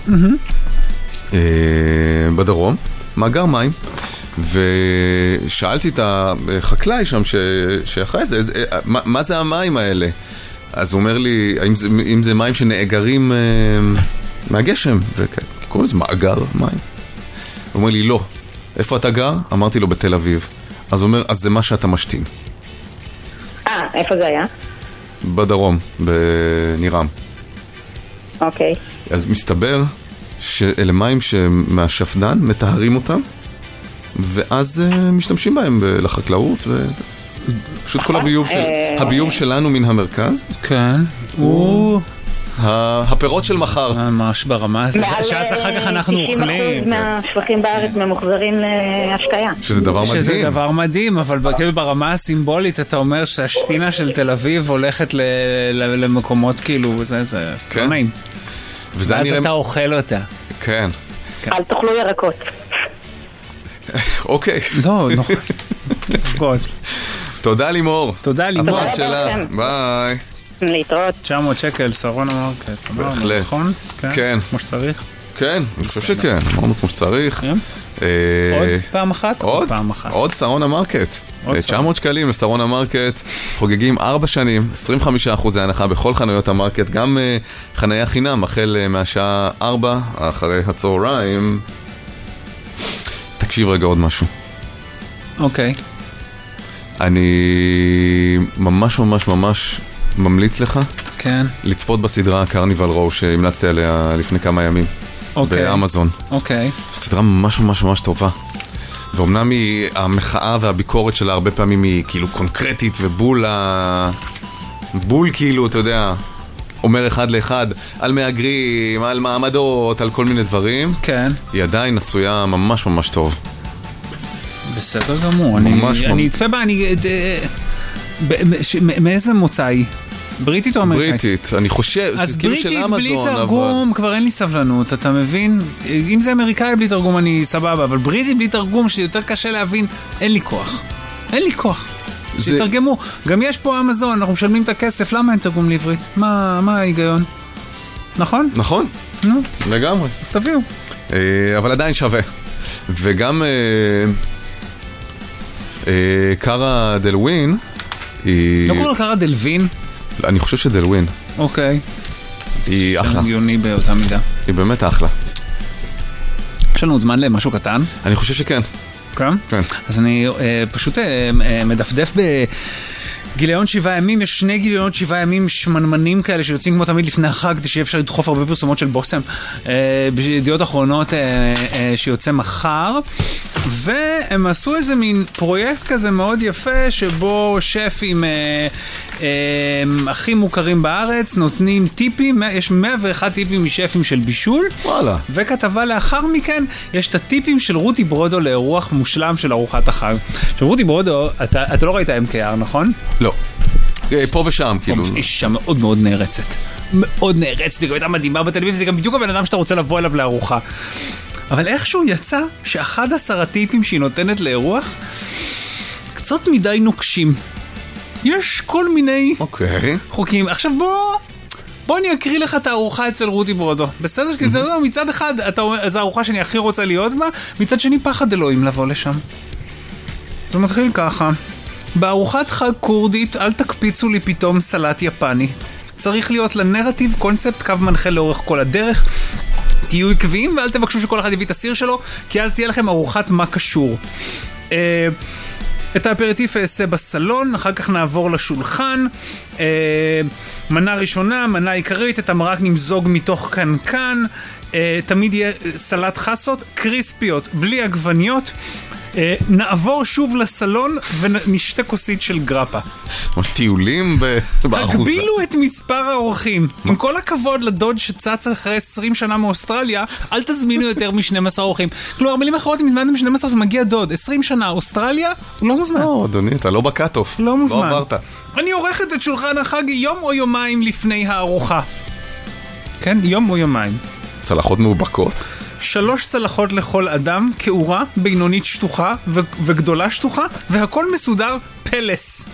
בדרום, מאגר מים, ושאלתי את החקלאי שם שאחרי זה, מה זה המים האלה? אז הוא אומר לי, האם זה, אם זה מים שנאגרים אה, מהגשם, וקוראים לזה מאגר מים. הוא אומר לי, לא. איפה אתה גר? אמרתי לו, בתל אביב. אז הוא אומר, אז זה מה שאתה משתין. אה, איפה זה היה? בדרום, בנירם. אוקיי. אז מסתבר שאלה מים שמהשפדן מטהרים אותם, ואז אה, משתמשים בהם לחקלאות, וזה... פשוט כל הביוב של... הביוב שלנו מן המרכז. כן. הוא... הפירות של מחר. ממש ברמה הזאת. שאז אחר כך אנחנו אוכלים. תשעים אחוז מהשפכים בארץ ממוחזרים להשקיה. שזה דבר מדהים. שזה דבר מדהים, אבל ברמה הסימבולית אתה אומר שהשתינה של תל אביב הולכת למקומות כאילו, זה לא נעים. ואז אתה אוכל אותה. כן. אל תאכלו ירקות. אוקיי. לא, נכון. גוד. תודה לימור. תודה לימור. הפרס שלך. ביי. להתראות. תשע מאות שקל, שרונה מרקט. בהחלט. נכון? כן. כמו שצריך? כן, אני חושב שכן. אמרנו כמו שצריך. עוד פעם אחת? עוד פעם אחת. עוד סרונה מרקט. תשע מאות שקלים לסרונה מרקט, חוגגים ארבע שנים, עשרים וחמישה אחוז הנחה בכל חנויות המרקט, גם חניה חינם, החל מהשעה ארבע, אחרי הצהריים. תקשיב רגע עוד משהו. אוקיי. אני ממש ממש ממש ממליץ לך כן. לצפות בסדרה קרניבל רו שהמלצתי עליה לפני כמה ימים. אוקיי. באמזון. אוקיי. זו סדרה ממש ממש ממש טובה. ואומנם היא, המחאה והביקורת שלה הרבה פעמים היא כאילו קונקרטית ובול ה... בול כאילו, אתה יודע, אומר אחד לאחד על מהגרים, על מעמדות, על כל מיני דברים. כן. היא עדיין עשויה ממש ממש טוב. בסדר גמור. אני, אני אצפה בה, אני... מאיזה מוצא היא? בריטית או אמריקאית? בריטית, אני חושב, אז כאילו בריטית של אמזון, בלי תרגום, אבל... כבר אין לי סבלנות, אתה מבין? אם זה אמריקאי בלי תרגום אני סבבה, אבל בריטית בלי תרגום שיותר קשה להבין, אין לי כוח. אין לי כוח. זה... שתרגמו. גם יש פה אמזון, אנחנו משלמים את הכסף, למה אין תרגום לעברית? מה, מה ההיגיון? נכון? נכון. נו. לגמרי. אז תביאו. אבל עדיין שווה. וגם קארה דלווין היא... לא קוראים לה קארה דלווין? אני חושב שדלווין. אוקיי. היא אחלה. הגיוני באותה מידה. היא באמת אחלה. יש לנו עוד זמן למשהו קטן? אני חושב שכן. כן? כן. אז אני אה, פשוט אה, אה, מדפדף בגיליון שבעה ימים, יש שני גיליונות שבעה ימים שמנמנים כאלה שיוצאים כמו תמיד לפני החג, כדי שיהיה אפשר לדחוף הרבה פרסומות של בוסם אה, בידיעות אחרונות אה, אה, שיוצא מחר, והם עשו איזה מין פרויקט כזה מאוד יפה, שבו שף עם אה, אה, הכי מוכרים בארץ נותנים טיפים, יש מאה ואחד טיפים משפים של בישול, וואלה. וכתבה לאחר מכן יש את הטיפים של רותי ברודו לאירוח מושלם של ארוחת החג. עכשיו רותי ברודו, אתה, אתה לא ראית אם קיי אר, נכון? לא. פה ושם, כאילו. איש שם מאוד מאוד נערצת. מאוד נערצת, היא גם הייתה מדהימה בטלוויזיה, זה גם בדיוק הבן אדם שאתה רוצה לבוא אליו לארוחה. אבל איכשהו יצא שאחד עשר הטיפים שהיא נותנת לאירוח, קצת מדי נוקשים. יש כל מיני אוקיי. חוקים. עכשיו בוא... בוא אני אקריא לך את הארוחה אצל רותי ברודו. בסדר? כי זה לא, מצד אחד, זו הארוחה שאני הכי רוצה להיות בה, מצד שני פחד אלוהים לבוא לשם. זה מתחיל ככה. בארוחת חג קורדית, אל תקפיצו לי פתאום סלט יפני. צריך להיות לנרטיב קונספט קו מנחה לאורך כל הדרך. תהיו עקביים ואל תבקשו שכל אחד יביא את הסיר שלו, כי אז תהיה לכם ארוחת מה קשור. אה... את האפרטיף אעשה בסלון, אחר כך נעבור לשולחן. אה, מנה ראשונה, מנה עיקרית, את המרק נמזוג מתוך קנקן. אה, תמיד יהיה סלט חסות, קריספיות, בלי עגבניות. אה, נעבור שוב לסלון ונשתה כוסית של גרפה. טיולים באחוזה. הגבילו את מספר האורחים. עם כל הכבוד לדוד שצץ אחרי עשרים שנה מאוסטרליה, אל תזמינו יותר מ-שנים עשר אורחים. כלומר, במילים אחרות, אם הזמנתם שנים עשר ומגיע דוד, עשרים שנה, אוסטרליה, הוא לא מוזמן. לא, אדוני, אתה לא בקאט-אוף. לא מוזמן. לא עברת. אני עורכת את שולחן החג יום או יומיים לפני הארוחה. כן, יום או יומיים. צלחות מאובקות. שלוש צלחות לכל אדם, כאורה, בינונית שטוחה ו- וגדולה שטוחה, והכל מסודר פלס.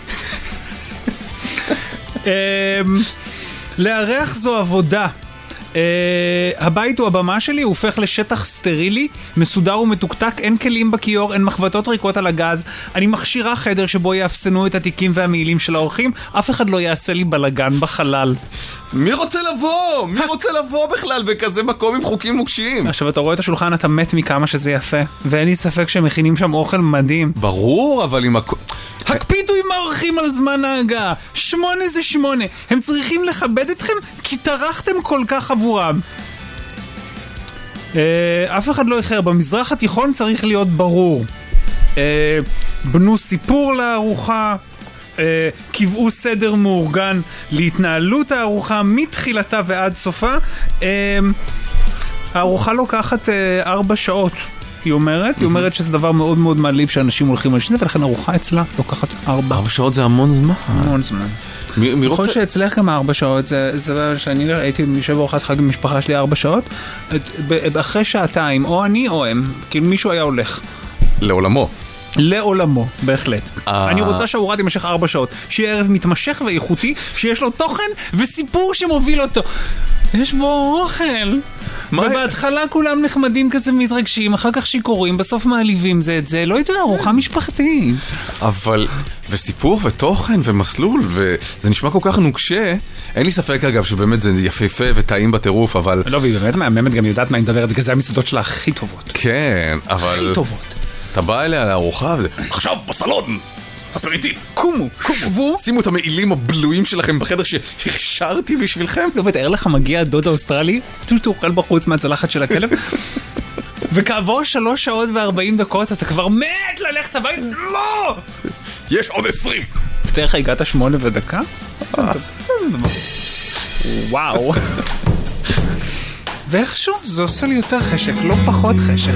לארח זו עבודה. Uh, הבית הוא הבמה שלי, הוא הופך לשטח סטרילי, מסודר ומתוקתק, אין כלים בכיור, אין מחבטות ריקות על הגז, אני מכשירה חדר שבו יאפסנו את התיקים והמעילים של האורחים, אף אחד לא יעשה לי בלגן בחלל. מי רוצה לבוא? מי רוצה לבוא בכלל בכזה מקום עם חוקים נוקשיים? עכשיו אתה רואה את השולחן, אתה מת מכמה שזה יפה, ואין לי ספק שהם מכינים שם אוכל מדהים. ברור, אבל עם הכל... הקפידו עם האורחים על זמן ההגעה. שמונה זה שמונה. הם צריכים לכבד אתכם כי טרחתם כל כך עבורם. אף אחד לא איחר. במזרח התיכון צריך להיות ברור. בנו סיפור לארוחה. קבעו סדר מאורגן להתנהלות הארוחה מתחילתה ועד סופה. הארוחה לוקחת ארבע שעות. היא אומרת, היא אומרת שזה דבר מאוד מאוד מעליב שאנשים הולכים על שזה, ולכן ארוחה אצלה לוקחת ארבע. ארבע שעות זה המון זמן. המון זמן. יכול שאצלך גם ארבע שעות, זה שאני הייתי יושב בארוחת חג עם משפחה שלי ארבע שעות, אחרי שעתיים, או אני או הם, כאילו מישהו היה הולך. לעולמו. לעולמו, בהחלט. אני רוצה שהארוחה תימשך ארבע שעות. שיהיה ערב מתמשך ואיכותי, שיש לו תוכן וסיפור שמוביל אותו. יש בו אוכל. ובהתחלה כולם נחמדים כזה מתרגשים, אחר כך שיקורים, בסוף מעליבים זה את זה. לא יודע, ארוחה משפחתית. אבל, וסיפור ותוכן ומסלול, וזה נשמע כל כך נוקשה. אין לי ספק אגב שבאמת זה יפהפה וטעים בטירוף, אבל... לא, והיא באמת מהממת, גם יודעת מה היא מדברת, זה המסעדות שלה הכי טובות. כן, אבל... הכי טובות. אתה בא אליה לארוחה וזה, עכשיו בסלון, אפריטיף. קומו, קומו. שימו את המעילים הבלויים שלכם בחדר שהכשרתי בשבילכם. לא, ותאר לך מגיע דוד האוסטרלי, פשוט תאכל בחוץ מהצלחת של הכלב, וכעבור שלוש שעות וארבעים דקות אתה כבר מת ללכת הבית. לא! יש עוד עשרים. תאר לך, הגעת שמונה ודקה? וואו. ואיכשהו זה עושה לי יותר חשק, לא פחות חשק.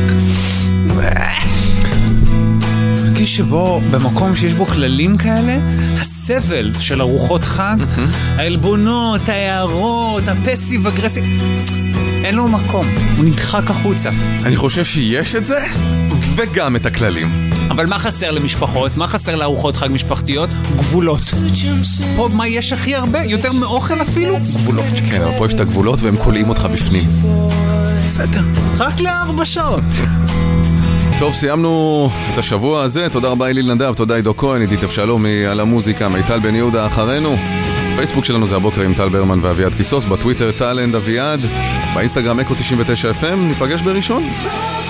מרגיש שבו, במקום שיש בו כללים כאלה, הסבל של ארוחות חג, העלבונות, ההערות, הפסיב אגרסיב, אין לו מקום, הוא נדחק החוצה. אני חושב שיש את זה, וגם את הכללים. אבל מה חסר למשפחות? מה חסר לארוחות חג משפחתיות? גבולות. פה מה יש הכי הרבה? יותר מאוכל אפילו? גבולות. כן, אבל פה יש את הגבולות והם קולעים אותך בפנים. בסדר. רק לארבע שעות. טוב, סיימנו את השבוע הזה. תודה רבה אליל נדב, תודה עידו כהן, עידית אבשלום על המוזיקה, מיטל בן יהודה אחרינו. פייסבוק שלנו זה הבוקר עם טל ברמן ואביעד כיסוס, בטוויטר טל אנד אביעד, באינסטגרם אקו תשעים ותשע אף אם. ניפגש בראשון.